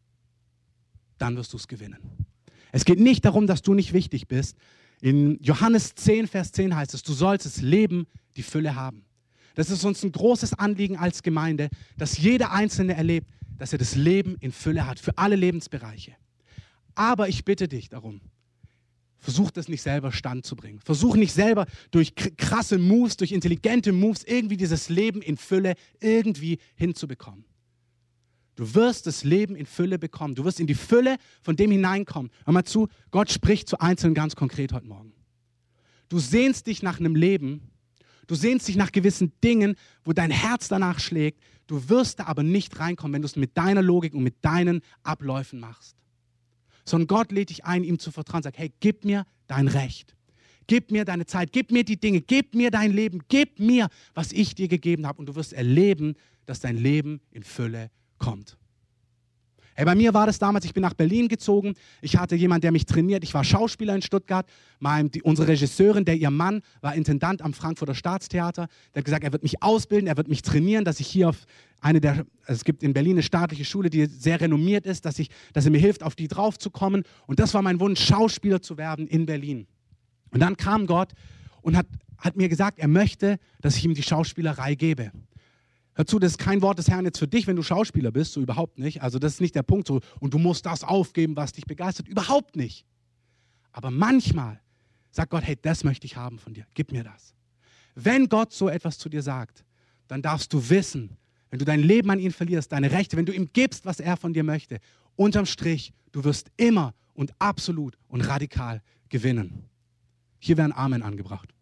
dann wirst du es gewinnen. Es geht nicht darum, dass du nicht wichtig bist. In Johannes zehn, Vers zehn heißt es, du sollst das Leben, die Fülle haben. Das ist uns ein großes Anliegen als Gemeinde, dass jeder Einzelne erlebt, dass er das Leben in Fülle hat, für alle Lebensbereiche. Aber ich bitte dich darum, versuch das nicht selber stand zu bringen. Versuch nicht selber durch krasse Moves, durch intelligente Moves irgendwie dieses Leben in Fülle irgendwie hinzubekommen. Du wirst das Leben in Fülle bekommen. Du wirst in die Fülle von dem hineinkommen. Hör mal zu, Gott spricht zu Einzelnen ganz konkret heute Morgen. Du sehnst dich nach einem Leben, du sehnst dich nach gewissen Dingen, wo dein Herz danach schlägt. Du wirst da aber nicht reinkommen, wenn du es mit deiner Logik und mit deinen Abläufen machst. Sondern Gott lädt dich ein, ihm zu vertrauen. Sag, hey, gib mir dein Recht. Gib mir deine Zeit, gib mir die Dinge, gib mir dein Leben, gib mir, was ich dir gegeben habe. Und du wirst erleben, dass dein Leben in Fülle kommt. Hey, bei mir war das damals, ich bin nach Berlin gezogen. Ich hatte jemanden, der mich trainiert. Ich war Schauspieler in Stuttgart. Mein, die, unsere Regisseurin, der ihr Mann, war Intendant am Frankfurter Staatstheater. Der hat gesagt, er wird mich ausbilden, er wird mich trainieren, dass ich hier auf eine der, also es gibt in Berlin eine staatliche Schule, die sehr renommiert ist, dass, ich, dass er mir hilft, auf die drauf zu kommen. Und das war mein Wunsch, Schauspieler zu werden in Berlin. Und dann kam Gott und hat, hat mir gesagt, er möchte, dass ich ihm die Schauspielerei gebe. Hör zu, das ist kein Wort des Herrn jetzt für dich, wenn du Schauspieler bist, so überhaupt nicht. Also das ist nicht der Punkt, so, und du musst das aufgeben, was dich begeistert, überhaupt nicht. Aber manchmal sagt Gott, hey, das möchte ich haben von dir, gib mir das. Wenn Gott so etwas zu dir sagt, dann darfst du wissen, wenn du dein Leben an ihn verlierst, deine Rechte, wenn du ihm gibst, was er von dir möchte, unterm Strich, du wirst immer und absolut und radikal gewinnen. Hier wäre ein Amen angebracht.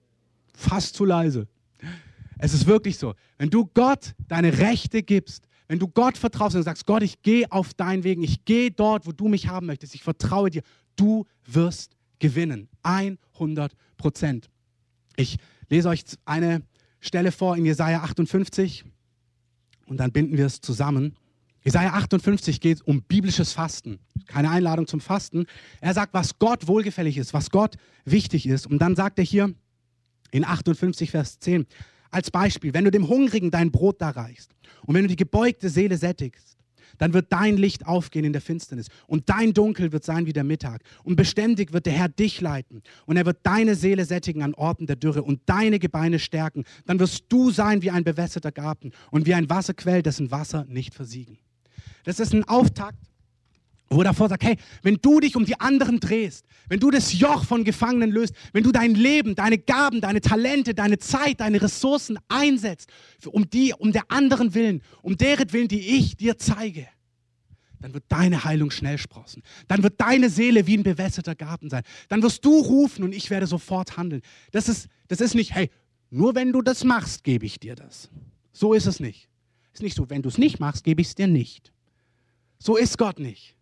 Fast zu leise. Es ist wirklich so, wenn du Gott deine Rechte gibst, wenn du Gott vertraust und sagst, Gott, ich gehe auf deinen Wegen, ich gehe dort, wo du mich haben möchtest, ich vertraue dir, du wirst gewinnen. hundert Prozent. Ich lese euch eine Stelle vor in Jesaja achtundfünfzig und dann binden wir es zusammen. Jesaja achtundfünfzig geht um biblisches Fasten. Keine Einladung zum Fasten. Er sagt, was Gott wohlgefällig ist, was Gott wichtig ist. Und dann sagt er hier in achtundfünfzig, Vers zehn, als Beispiel, wenn du dem Hungrigen dein Brot darreichst und wenn du die gebeugte Seele sättigst, dann wird dein Licht aufgehen in der Finsternis und dein Dunkel wird sein wie der Mittag. Und beständig wird der Herr dich leiten und er wird deine Seele sättigen an Orten der Dürre und deine Gebeine stärken. Dann wirst du sein wie ein bewässerter Garten und wie ein Wasserquell, dessen Wasser nicht versiegen. Das ist ein Auftakt, wo er davor sagt, hey, wenn du dich um die anderen drehst, wenn du das Joch von Gefangenen löst, wenn du dein Leben, deine Gaben, deine Talente, deine Zeit, deine Ressourcen einsetzt, um die, um der anderen Willen, um deren Willen, die ich dir zeige, dann wird deine Heilung schnell sprossen. Dann wird deine Seele wie ein bewässerter Garten sein. Dann wirst du rufen und ich werde sofort handeln. Das ist, das ist nicht, hey, nur wenn du das machst, gebe ich dir das. So ist es nicht. Es ist nicht so, wenn du es nicht machst, gebe ich es dir nicht. So ist Gott nicht.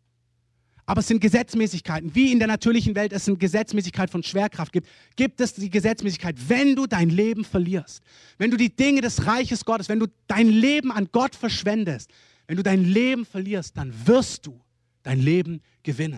Aber es sind Gesetzmäßigkeiten, wie in der natürlichen Welt es eine Gesetzmäßigkeit von Schwerkraft gibt, gibt es die Gesetzmäßigkeit, wenn du dein Leben verlierst, wenn du die Dinge des Reiches Gottes, wenn du dein Leben an Gott verschwendest, wenn du dein Leben verlierst, dann wirst du dein Leben gewinnen.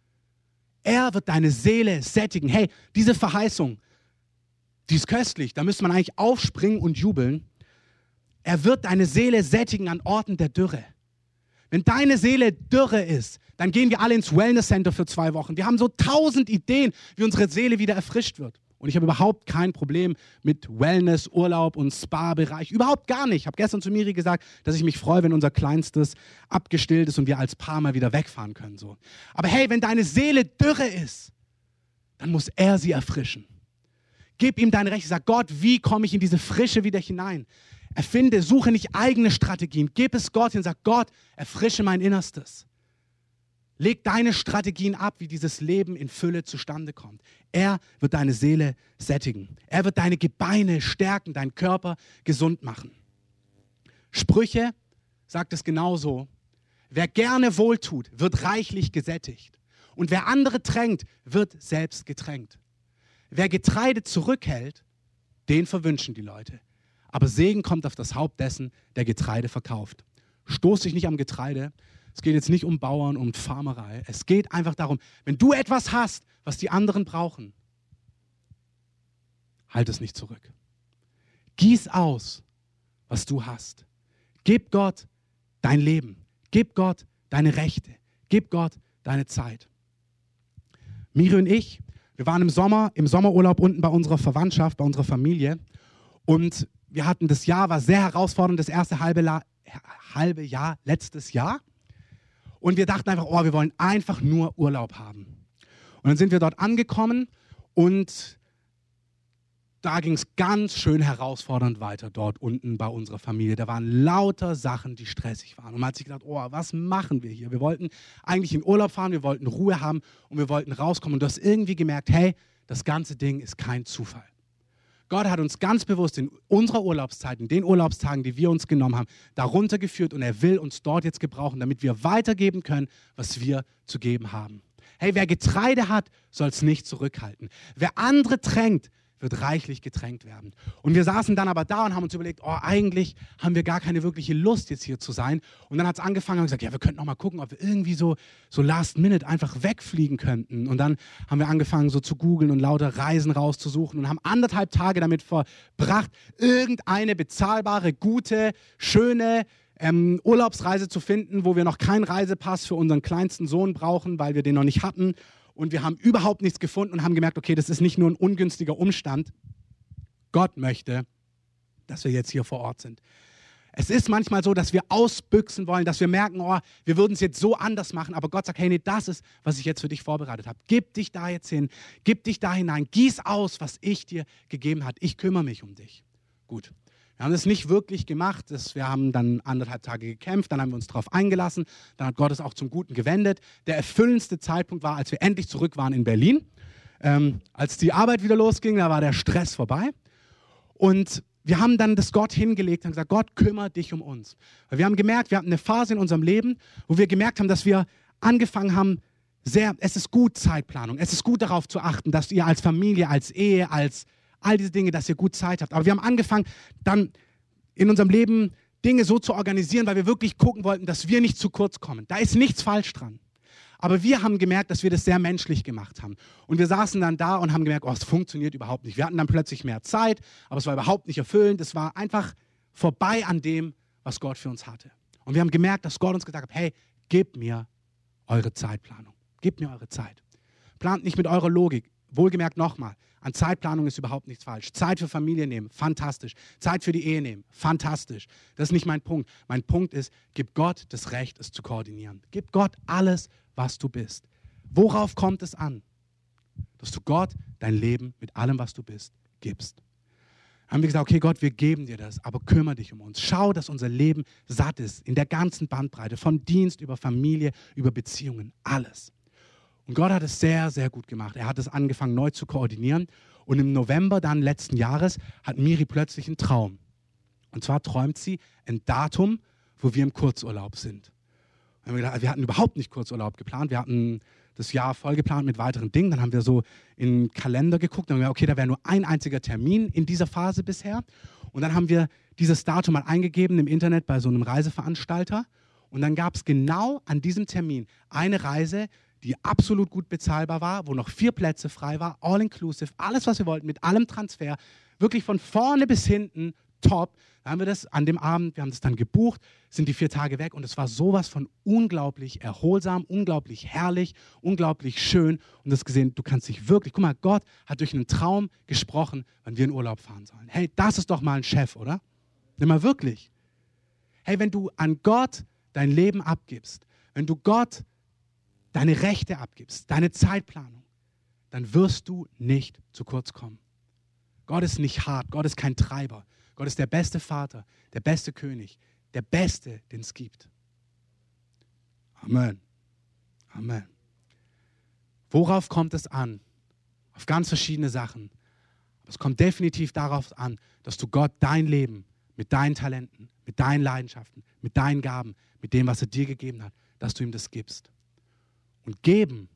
Er wird deine Seele sättigen. Hey, diese Verheißung, die ist köstlich, da müsste man eigentlich aufspringen und jubeln. Er wird deine Seele sättigen an Orten der Dürre. Wenn deine Seele Dürre ist, dann gehen wir alle ins Wellness Center für zwei Wochen. Wir haben so tausend Ideen, wie unsere Seele wieder erfrischt wird. Und ich habe überhaupt kein Problem mit Wellness, Urlaub und Spa-Bereich. Überhaupt gar nicht. Ich habe gestern zu Miri gesagt, dass ich mich freue, wenn unser Kleinstes abgestillt ist und wir als Paar mal wieder wegfahren können. So. Aber hey, wenn deine Seele Dürre ist, dann muss er sie erfrischen. Gib ihm deine Rechte. Sag Gott, wie komme ich in diese Frische wieder hinein? Erfinde, suche nicht eigene Strategien. Gib es Gott und sag, Gott, erfrische mein Innerstes. Leg deine Strategien ab, wie dieses Leben in Fülle zustande kommt. Er wird deine Seele sättigen. Er wird deine Gebeine stärken, deinen Körper gesund machen. Sprüche sagt es genauso. Wer gerne wohltut, wird reichlich gesättigt. Und wer andere tränkt, wird selbst getränkt. Wer Getreide zurückhält, den verwünschen die Leute. Aber Segen kommt auf das Haupt dessen, der Getreide verkauft. Stoß dich nicht am Getreide. Es geht jetzt nicht um Bauern, um Farmerei. Es geht einfach darum, wenn du etwas hast, was die anderen brauchen, halt es nicht zurück. Gieß aus, was du hast. Gib Gott dein Leben. Gib Gott deine Rechte. Gib Gott deine Zeit. Miri und ich, wir waren im Sommer, im Sommerurlaub unten bei unserer Verwandtschaft, bei unserer Familie. Und wir hatten, das Jahr war sehr herausfordernd, das erste halbe, La- halbe Jahr, letztes Jahr. Und wir dachten einfach, oh, wir wollen einfach nur Urlaub haben. Und dann sind wir dort angekommen und da ging es ganz schön herausfordernd weiter dort unten bei unserer Familie. Da waren lauter Sachen, die stressig waren. Und man hat sich gedacht, oh, was machen wir hier? Wir wollten eigentlich in Urlaub fahren, wir wollten Ruhe haben und wir wollten rauskommen. Und du hast irgendwie gemerkt, hey, das ganze Ding ist kein Zufall. Gott hat uns ganz bewusst in unserer Urlaubszeit, in den Urlaubstagen, die wir uns genommen haben, darunter geführt und er will uns dort jetzt gebrauchen, damit wir weitergeben können, was wir zu geben haben. Hey, wer Getreide hat, soll es nicht zurückhalten. Wer andere tränkt, wird reichlich getränkt werden. Und wir saßen dann aber da und haben uns überlegt, oh, eigentlich haben wir gar keine wirkliche Lust, jetzt hier zu sein. Und dann hat es angefangen und gesagt, ja, wir könnten noch mal gucken, ob wir irgendwie so, so last minute einfach wegfliegen könnten. Und dann haben wir angefangen, so zu googeln und lauter Reisen rauszusuchen und haben anderthalb Tage damit verbracht, irgendeine bezahlbare, gute, schöne ähm, Urlaubsreise zu finden, wo wir noch keinen Reisepass für unseren kleinsten Sohn brauchen, weil wir den noch nicht hatten. Und wir haben überhaupt nichts gefunden und haben gemerkt, okay, das ist nicht nur ein ungünstiger Umstand, Gott möchte, dass wir jetzt hier vor Ort sind. Es ist manchmal so, dass wir ausbüchsen wollen, dass wir merken, oh, wir würden es jetzt so anders machen, aber Gott sagt, hey, nee, das ist, was ich jetzt für dich vorbereitet habe. Gib dich da jetzt hin, gib dich da hinein, gieß aus, was ich dir gegeben habe. Ich kümmere mich um dich. Gut, wir haben das nicht wirklich gemacht, das, wir haben dann anderthalb Tage gekämpft, dann haben wir uns darauf eingelassen, dann hat Gott es auch zum Guten gewendet. Der erfüllendste Zeitpunkt war, als wir endlich zurück waren in Berlin. Ähm, als die Arbeit wieder losging, da war der Stress vorbei und wir haben dann das Gott hingelegt und gesagt, Gott, kümmere dich um uns. Weil wir haben gemerkt, wir hatten eine Phase in unserem Leben, wo wir gemerkt haben, dass wir angefangen haben, sehr, es ist gut Zeitplanung, es ist gut darauf zu achten, dass ihr als Familie, als Ehe, als all diese Dinge, dass ihr gut Zeit habt. Aber wir haben angefangen, dann in unserem Leben Dinge so zu organisieren, weil wir wirklich gucken wollten, dass wir nicht zu kurz kommen. Da ist nichts falsch dran. Aber wir haben gemerkt, dass wir das sehr menschlich gemacht haben. Und wir saßen dann da und haben gemerkt, oh, es funktioniert überhaupt nicht. Wir hatten dann plötzlich mehr Zeit, aber es war überhaupt nicht erfüllend. Es war einfach vorbei an dem, was Gott für uns hatte. Und wir haben gemerkt, dass Gott uns gesagt hat, hey, gebt mir eure Zeitplanung. Gebt mir eure Zeit. Plant nicht mit eurer Logik. Wohlgemerkt nochmal, an Zeitplanung ist überhaupt nichts falsch. Zeit für Familie nehmen, fantastisch. Zeit für die Ehe nehmen, fantastisch. Das ist nicht mein Punkt. Mein Punkt ist, gib Gott das Recht, es zu koordinieren. Gib Gott alles, was du bist. Worauf kommt es an? Dass du Gott dein Leben mit allem, was du bist, gibst. Haben wir gesagt, okay Gott, wir geben dir das, aber kümmere dich um uns. Schau, dass unser Leben satt ist, in der ganzen Bandbreite, von Dienst über Familie, über Beziehungen, alles. Und Gott hat es sehr, sehr gut gemacht. Er hat es angefangen, neu zu koordinieren. Und im November dann letzten Jahres hat Miri plötzlich einen Traum. Und zwar träumt sie ein Datum, wo wir im Kurzurlaub sind. Wir haben gedacht, wir hatten überhaupt nicht Kurzurlaub geplant. Wir hatten das Jahr voll geplant mit weiteren Dingen. Dann haben wir so in den Kalender geguckt und haben gesagt, okay, da wäre nur ein einziger Termin in dieser Phase bisher. Und dann haben wir dieses Datum mal eingegeben im Internet bei so einem Reiseveranstalter. Und dann gab es genau an diesem Termin eine Reise, die absolut gut bezahlbar war, wo noch vier Plätze frei war, all inclusive, alles, was wir wollten, mit allem Transfer, wirklich von vorne bis hinten, top. Da haben wir das an dem Abend, wir haben das dann gebucht, sind die vier Tage weg und es war sowas von unglaublich erholsam, unglaublich herrlich, unglaublich schön und das gesehen, du kannst dich wirklich, guck mal, Gott hat durch einen Traum gesprochen, wann wir in Urlaub fahren sollen. Hey, das ist doch mal ein Chef, oder? Nimm mal wirklich. Hey, wenn du an Gott dein Leben abgibst, wenn du Gott deine Rechte abgibst, deine Zeitplanung, dann wirst du nicht zu kurz kommen. Gott ist nicht hart, Gott ist kein Treiber. Gott ist der beste Vater, der beste König, der Beste, den es gibt. Amen. Amen. Worauf kommt es an? Auf ganz verschiedene Sachen. Aber es kommt definitiv darauf an, dass du Gott dein Leben mit deinen Talenten, mit deinen Leidenschaften, mit deinen Gaben, mit dem, was er dir gegeben hat, dass du ihm das gibst. Und geben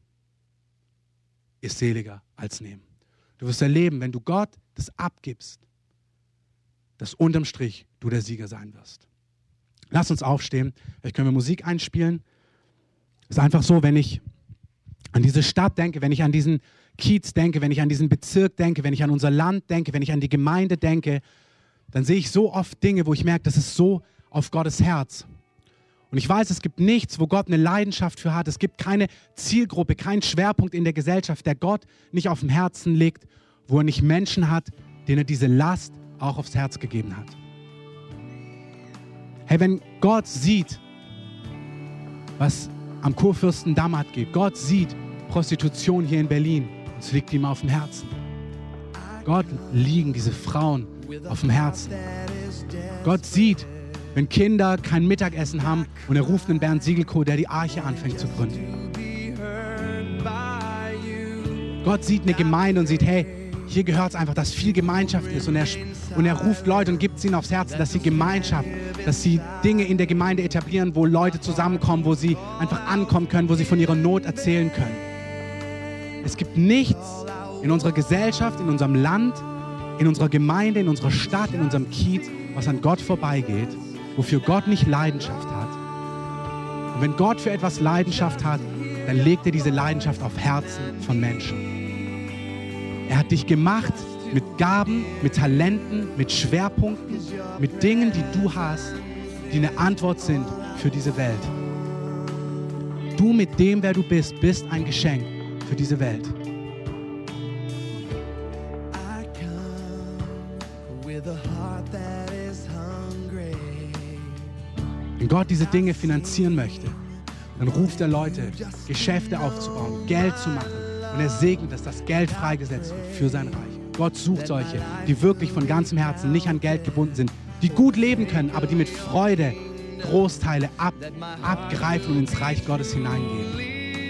ist seliger als nehmen. Du wirst erleben, wenn du Gott das abgibst, dass unterm Strich du der Sieger sein wirst. Lass uns aufstehen. Vielleicht können wir Musik einspielen. Es ist einfach so, wenn ich an diese Stadt denke, wenn ich an diesen Kiez denke, wenn ich an diesen Bezirk denke, wenn ich an unser Land denke, wenn ich an die Gemeinde denke, dann sehe ich so oft Dinge, wo ich merke, das ist so auf Gottes Herz. Und ich weiß, es gibt nichts, wo Gott eine Leidenschaft für hat. Es gibt keine Zielgruppe, keinen Schwerpunkt in der Gesellschaft, der Gott nicht auf dem Herzen legt, wo er nicht Menschen hat, denen er diese Last auch aufs Herz gegeben hat. Hey, wenn Gott sieht, was am Kurfürstendamm abgeht, Gott sieht Prostitution hier in Berlin, es liegt ihm auf dem Herzen. Gott liegen diese Frauen auf dem Herzen. Gott sieht, wenn Kinder kein Mittagessen haben und er ruft einen Bernd Siegelko, der die Arche anfängt zu gründen. Gott sieht eine Gemeinde und sieht, hey, hier gehört es einfach, dass viel Gemeinschaft ist und er, und er ruft Leute und gibt es ihnen aufs Herz, dass sie Gemeinschaft, dass sie Dinge in der Gemeinde etablieren, wo Leute zusammenkommen, wo sie einfach ankommen können, wo sie von ihrer Not erzählen können. Es gibt nichts in unserer Gesellschaft, in unserem Land, in unserer Gemeinde, in unserer Stadt, in unserem Kiez, was an Gott vorbeigeht, wofür Gott nicht Leidenschaft hat. Und wenn Gott für etwas Leidenschaft hat, dann legt er diese Leidenschaft auf Herzen von Menschen. Er hat dich gemacht mit Gaben, mit Talenten, mit Schwerpunkten, mit Dingen, die du hast, die eine Antwort sind für diese Welt. Du mit dem, wer du bist, bist ein Geschenk für diese Welt. Wenn Gott diese Dinge finanzieren möchte, dann ruft er Leute, Geschäfte aufzubauen, Geld zu machen. Und er segnet, dass das Geld freigesetzt wird für sein Reich. Gott sucht solche, die wirklich von ganzem Herzen nicht an Geld gebunden sind, die gut leben können, aber die mit Freude Großteile ab, abgreifen und ins Reich Gottes hineingehen.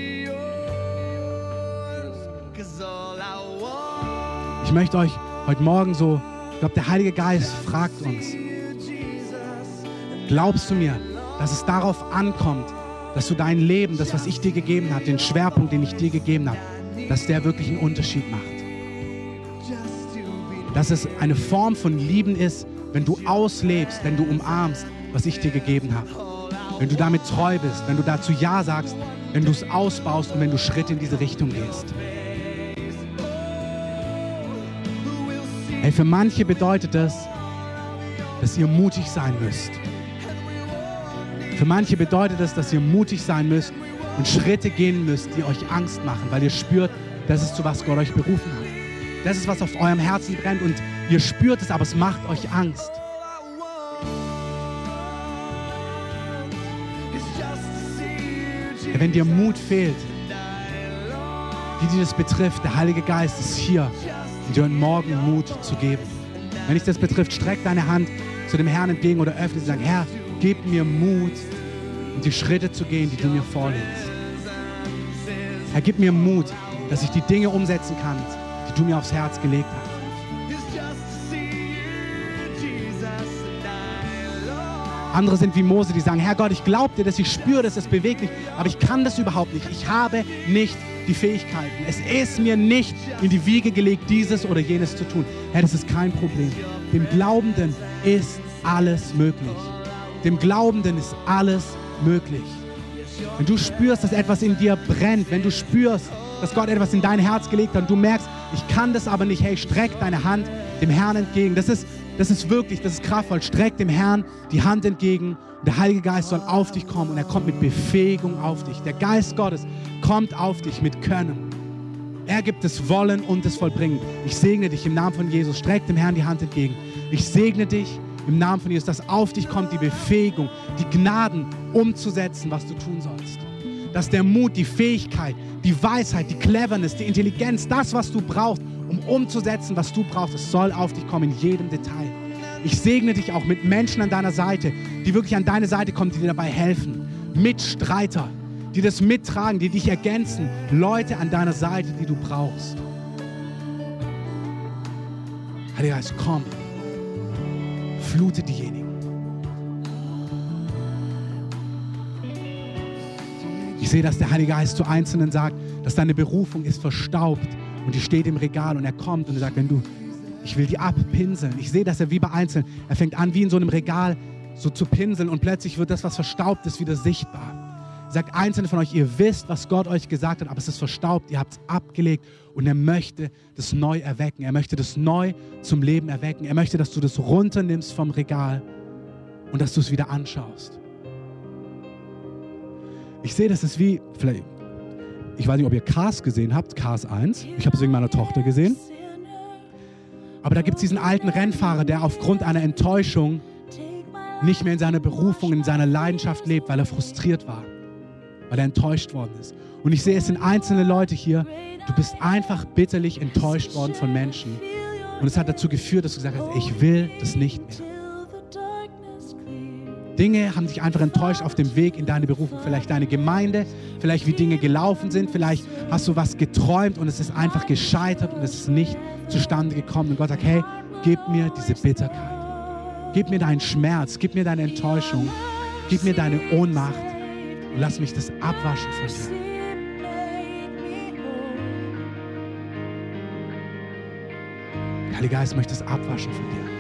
Ich möchte euch heute Morgen so, ich glaube, der Heilige Geist fragt uns, glaubst du mir, dass es darauf ankommt, dass du dein Leben, das, was ich dir gegeben habe, den Schwerpunkt, den ich dir gegeben habe, dass der wirklich einen Unterschied macht? Dass es eine Form von Lieben ist, wenn du auslebst, wenn du umarmst, was ich dir gegeben habe. Wenn du damit treu bist, wenn du dazu Ja sagst, wenn du es ausbaust und wenn du Schritte in diese Richtung gehst. Hey, für manche bedeutet das, dass ihr mutig sein müsst. Für manche bedeutet das, dass ihr mutig sein müsst und Schritte gehen müsst, die euch Angst machen, weil ihr spürt, das ist zu was Gott euch berufen hat. Das ist, was auf eurem Herzen brennt und ihr spürt es, aber es macht euch Angst. Wenn dir Mut fehlt, die, die das betrifft, der Heilige Geist ist hier, um dir morgen Mut zu geben. Wenn dich das betrifft, streck deine Hand zu dem Herrn entgegen oder öffne sie und sag, Herr, gib mir Mut, um die Schritte zu gehen, die du mir vorlegst. Herr, gib mir Mut, dass ich die Dinge umsetzen kann, die du mir aufs Herz gelegt hast. Andere sind wie Mose, die sagen, Herr Gott, ich glaube dir, dass ich spüre, dass es bewegt mich, aber ich kann das überhaupt nicht. Ich habe nicht die Fähigkeiten. Es ist mir nicht in die Wiege gelegt, dieses oder jenes zu tun. Herr, das ist kein Problem. Dem Glaubenden ist alles möglich. Dem Glaubenden ist alles möglich. Wenn du spürst, dass etwas in dir brennt, wenn du spürst, dass Gott etwas in dein Herz gelegt hat und du merkst, ich kann das aber nicht, hey, streck deine Hand dem Herrn entgegen. Das ist, das ist wirklich, das ist kraftvoll. Streck dem Herrn die Hand entgegen und der Heilige Geist soll auf dich kommen und er kommt mit Befähigung auf dich. Der Geist Gottes kommt auf dich mit Können. Er gibt das Wollen und das Vollbringen. Ich segne dich im Namen von Jesus. Streck dem Herrn die Hand entgegen. Ich segne dich im Namen von Jesus, dass auf dich kommt die Befähigung, die Gnaden umzusetzen, was du tun sollst. Dass der Mut, die Fähigkeit, die Weisheit, die Cleverness, die Intelligenz, das, was du brauchst, um umzusetzen, was du brauchst, es soll auf dich kommen in jedem Detail. Ich segne dich auch mit Menschen an deiner Seite, die wirklich an deine Seite kommen, die dir dabei helfen. Mitstreiter, die das mittragen, die dich ergänzen. Leute an deiner Seite, die du brauchst. Heiliger Geist, komm. Flute diejenigen. Ich sehe, dass der Heilige Geist zu Einzelnen sagt, dass deine Berufung ist verstaubt und die steht im Regal und er kommt und er sagt, wenn du, ich will die abpinseln. Ich sehe, dass er wie bei Einzelnen, er fängt an wie in so einem Regal so zu pinseln und plötzlich wird das, was verstaubt ist, wieder sichtbar. Er sagt, Einzelne von euch, ihr wisst, was Gott euch gesagt hat, aber es ist verstaubt, ihr habt es abgelegt und er möchte das neu erwecken. Er möchte das neu zum Leben erwecken. Er möchte, dass du das runternimmst vom Regal und dass du es wieder anschaust. Ich sehe, das ist wie, vielleicht, ich weiß nicht, ob ihr Cars gesehen habt, Cars eins. Ich habe es wegen meiner Tochter gesehen. Aber da gibt es diesen alten Rennfahrer, der aufgrund einer Enttäuschung nicht mehr in seiner Berufung, in seiner Leidenschaft lebt, weil er frustriert war, weil er enttäuscht worden ist. Und ich sehe, es sind einzelne Leute hier, du bist einfach bitterlich enttäuscht worden von Menschen. Und es hat dazu geführt, dass du gesagt hast, ich will das nicht mehr. Dinge haben dich einfach enttäuscht auf dem Weg in deine Berufung. Vielleicht deine Gemeinde, vielleicht wie Dinge gelaufen sind, vielleicht hast du was geträumt und es ist einfach gescheitert und es ist nicht zustande gekommen. Und Gott sagt, hey, gib mir diese Bitterkeit. Gib mir deinen Schmerz, gib mir deine Enttäuschung, gib mir deine Ohnmacht und lass mich das abwaschen von dir. Der Heilige Geist möchte es abwaschen von dir.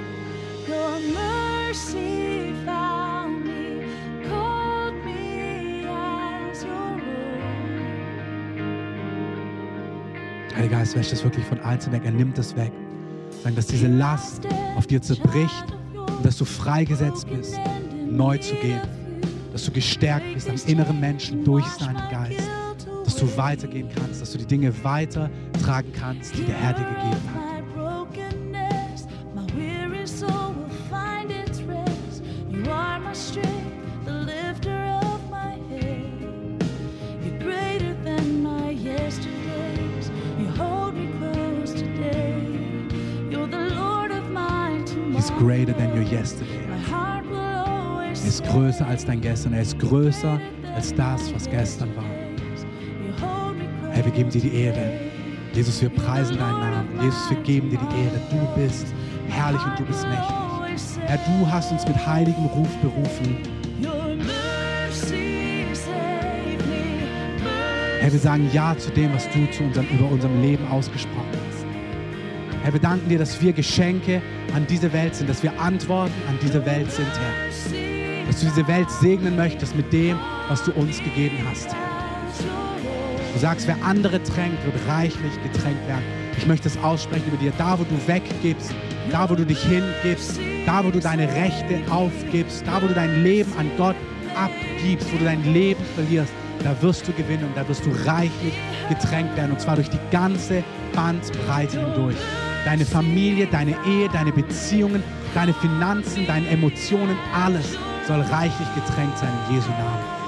Der Heilige Geist wäscht es wirklich von Einzelnen weg, er nimmt es weg. Sagen, dass diese Last auf dir zerbricht und dass du freigesetzt bist, neu zu gehen. Dass du gestärkt bist am inneren Menschen durch seinen Geist. Dass du weitergehen kannst, dass du die Dinge weitertragen kannst, die der Herr dir gegeben hat. He's greater than your yesterday. Er ist größer als dein Gestern. Er ist größer als das, was gestern war. Herr, wir geben dir die Ehre. Jesus, wir preisen deinen Namen. Jesus, wir geben dir die Ehre. Du bist herrlich und du bist mächtig. Herr, du hast uns mit heiligem Ruf berufen. Herr, wir sagen Ja zu dem, was du zu unserem, über unserem Leben ausgesprochen hast. Herr, wir danken dir, dass wir Geschenke an diese Welt sind, dass wir Antworten an diese Welt sind, Herr. Dass du diese Welt segnen möchtest mit dem, was du uns gegeben hast, Herr. Du sagst, wer andere tränkt, wird reichlich getränkt werden. Ich möchte es aussprechen über dir. Da, wo du weggibst, da, wo du dich hingibst, da, wo du deine Rechte aufgibst, da, wo du dein Leben an Gott abgibst, wo du dein Leben verlierst, da wirst du gewinnen und da wirst du reichlich getränkt werden. Und zwar durch die ganze Bandbreite hindurch. Deine Familie, deine Ehe, deine Beziehungen, deine Finanzen, deine Emotionen, alles soll reichlich getränkt sein in Jesu Namen.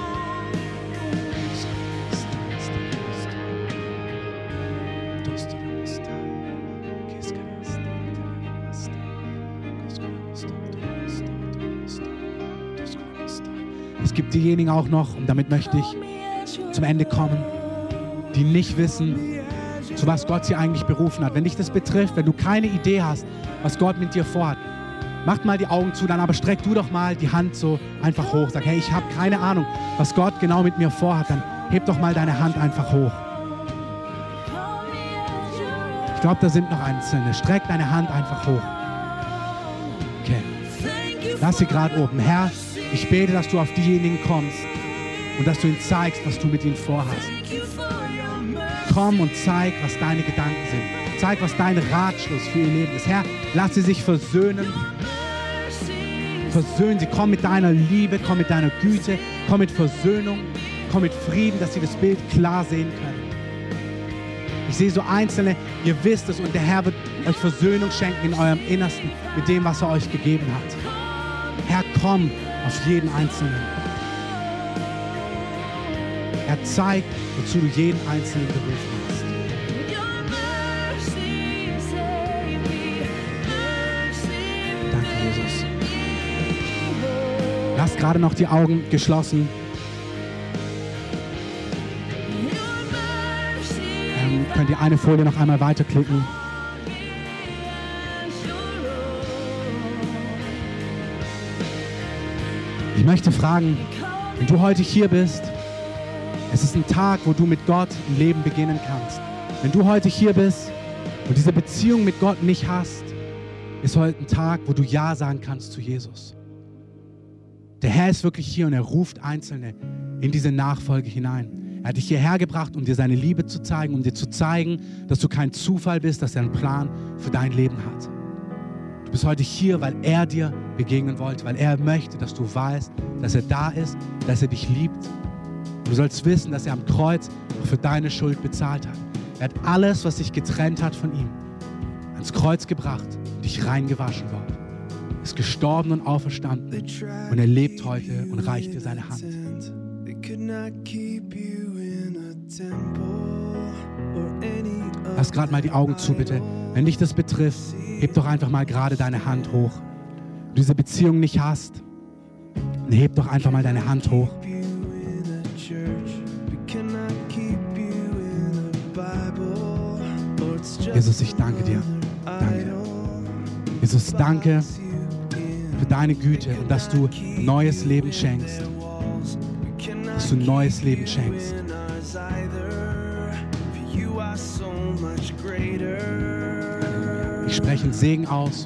Es gibt diejenigen auch noch, und damit möchte ich zum Ende kommen, die nicht wissen, zu was Gott sie eigentlich berufen hat. Wenn dich das betrifft, wenn du keine Idee hast, was Gott mit dir vorhat, mach mal die Augen zu, dann aber streck du doch mal die Hand so einfach hoch. Sag, hey, ich habe keine Ahnung, was Gott genau mit mir vorhat. Dann heb doch mal deine Hand einfach hoch. Ich glaube, da sind noch Einzelne. Streck deine Hand einfach hoch. Okay. Lass sie gerade oben. Herr, ich bete, dass du auf diejenigen kommst und dass du ihnen zeigst, was du mit ihnen vorhast. Komm und zeig, was deine Gedanken sind. Zeig, was dein Ratschluss für ihr Leben ist. Herr, lass sie sich versöhnen. Versöhnen sie. Komm mit deiner Liebe, komm mit deiner Güte, komm mit Versöhnung, komm mit Frieden, dass sie das Bild klar sehen können. Ich sehe so Einzelne, ihr wisst es und der Herr wird euch Versöhnung schenken in eurem Innersten mit dem, was er euch gegeben hat. Herr, komm auf jeden Einzelnen. Er zeigt, wozu du jeden Einzelnen berufen hast. Danke, Jesus. Lass gerade noch die Augen geschlossen. Ähm, könnt ihr eine Folie noch einmal weiterklicken? Ich möchte fragen, wenn du heute hier bist, es ist ein Tag, wo du mit Gott ein Leben beginnen kannst. Wenn du heute hier bist und diese Beziehung mit Gott nicht hast, ist heute ein Tag, wo du Ja sagen kannst zu Jesus. Der Herr ist wirklich hier und er ruft Einzelne in diese Nachfolge hinein. Er hat dich hierher gebracht, um dir seine Liebe zu zeigen, um dir zu zeigen, dass du kein Zufall bist, dass er einen Plan für dein Leben hat. Du bist heute hier, weil er dir begegnen wollte, weil er möchte, dass du weißt, dass er da ist, dass er dich liebt. Du sollst wissen, dass er am Kreuz für deine Schuld bezahlt hat. Er hat alles, was dich getrennt hat von ihm, ans Kreuz gebracht und dich reingewaschen dort. Er ist gestorben und auferstanden und er lebt heute und reicht dir seine Hand. Lass gerade mal die Augen zu, bitte. Wenn dich das betrifft, heb doch einfach mal gerade deine Hand hoch. Wenn du diese Beziehung nicht hast, dann heb doch einfach mal deine Hand hoch. Jesus, ich danke dir. Danke. Jesus, danke für deine Güte und dass du neues Leben schenkst. Dass du neues Leben schenkst. Ich spreche einen Segen aus.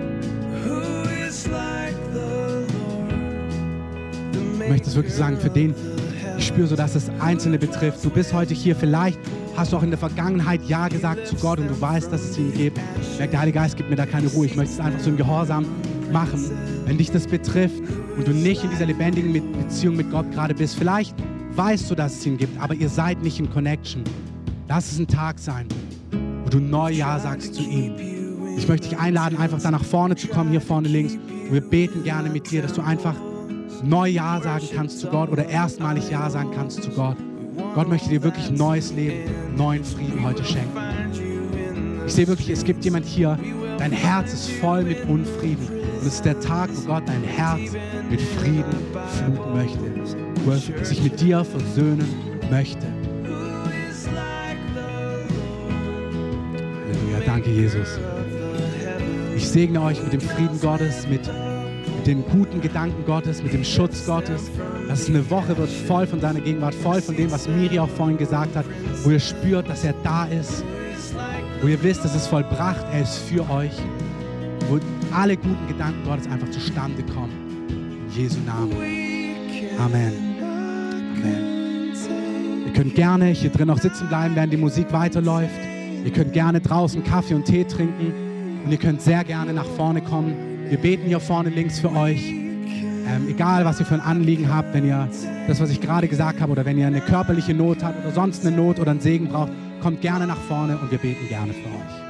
Ich möchte es wirklich sagen, für den, ich spüre so, dass es Einzelne betrifft. Du bist heute hier, vielleicht hast du auch in der Vergangenheit Ja gesagt zu Gott und du weißt, dass es ihn gibt. Merkt, der Heilige Geist gibt mir da keine Ruhe. Ich möchte es einfach so im Gehorsam machen. Wenn dich das betrifft und du nicht in dieser lebendigen Beziehung mit Gott gerade bist, vielleicht weißt du, dass es ihn gibt, aber ihr seid nicht in Connection. Lass es ein Tag sein, wo du neu Ja sagst zu ihm. Ich möchte dich einladen, einfach da nach vorne zu kommen, hier vorne links. Und wir beten gerne mit dir, dass du einfach neu Ja sagen kannst zu Gott oder erstmalig Ja sagen kannst zu Gott. Gott möchte dir wirklich neues Leben, neuen Frieden heute schenken. Ich sehe wirklich, es gibt jemand hier, Dein Herz ist voll mit Unfrieden. Und es ist der Tag, wo Gott dein Herz mit Frieden fluten möchte, wo er sich mit dir versöhnen möchte. Halleluja, danke Jesus. Ich segne euch mit dem Frieden Gottes, mit, mit den guten Gedanken Gottes, mit dem Schutz Gottes. Dass es eine Woche wird voll von seiner Gegenwart, voll von dem, was Miri auch vorhin gesagt hat, wo ihr spürt, dass er da ist, wo ihr wisst, es ist vollbracht, er ist für euch, wo alle guten Gedanken Gottes einfach zustande kommen. In Jesu Namen. Amen. Amen. Ihr könnt gerne hier drin noch sitzen bleiben, während die Musik weiterläuft. Ihr könnt gerne draußen Kaffee und Tee trinken und ihr könnt sehr gerne nach vorne kommen. Wir beten hier vorne links für euch. Ähm, egal, was ihr für ein Anliegen habt, wenn ihr das, was ich gerade gesagt habe, oder wenn ihr eine körperliche Not habt oder sonst eine Not oder einen Segen braucht, kommt gerne nach vorne und wir beten gerne für euch.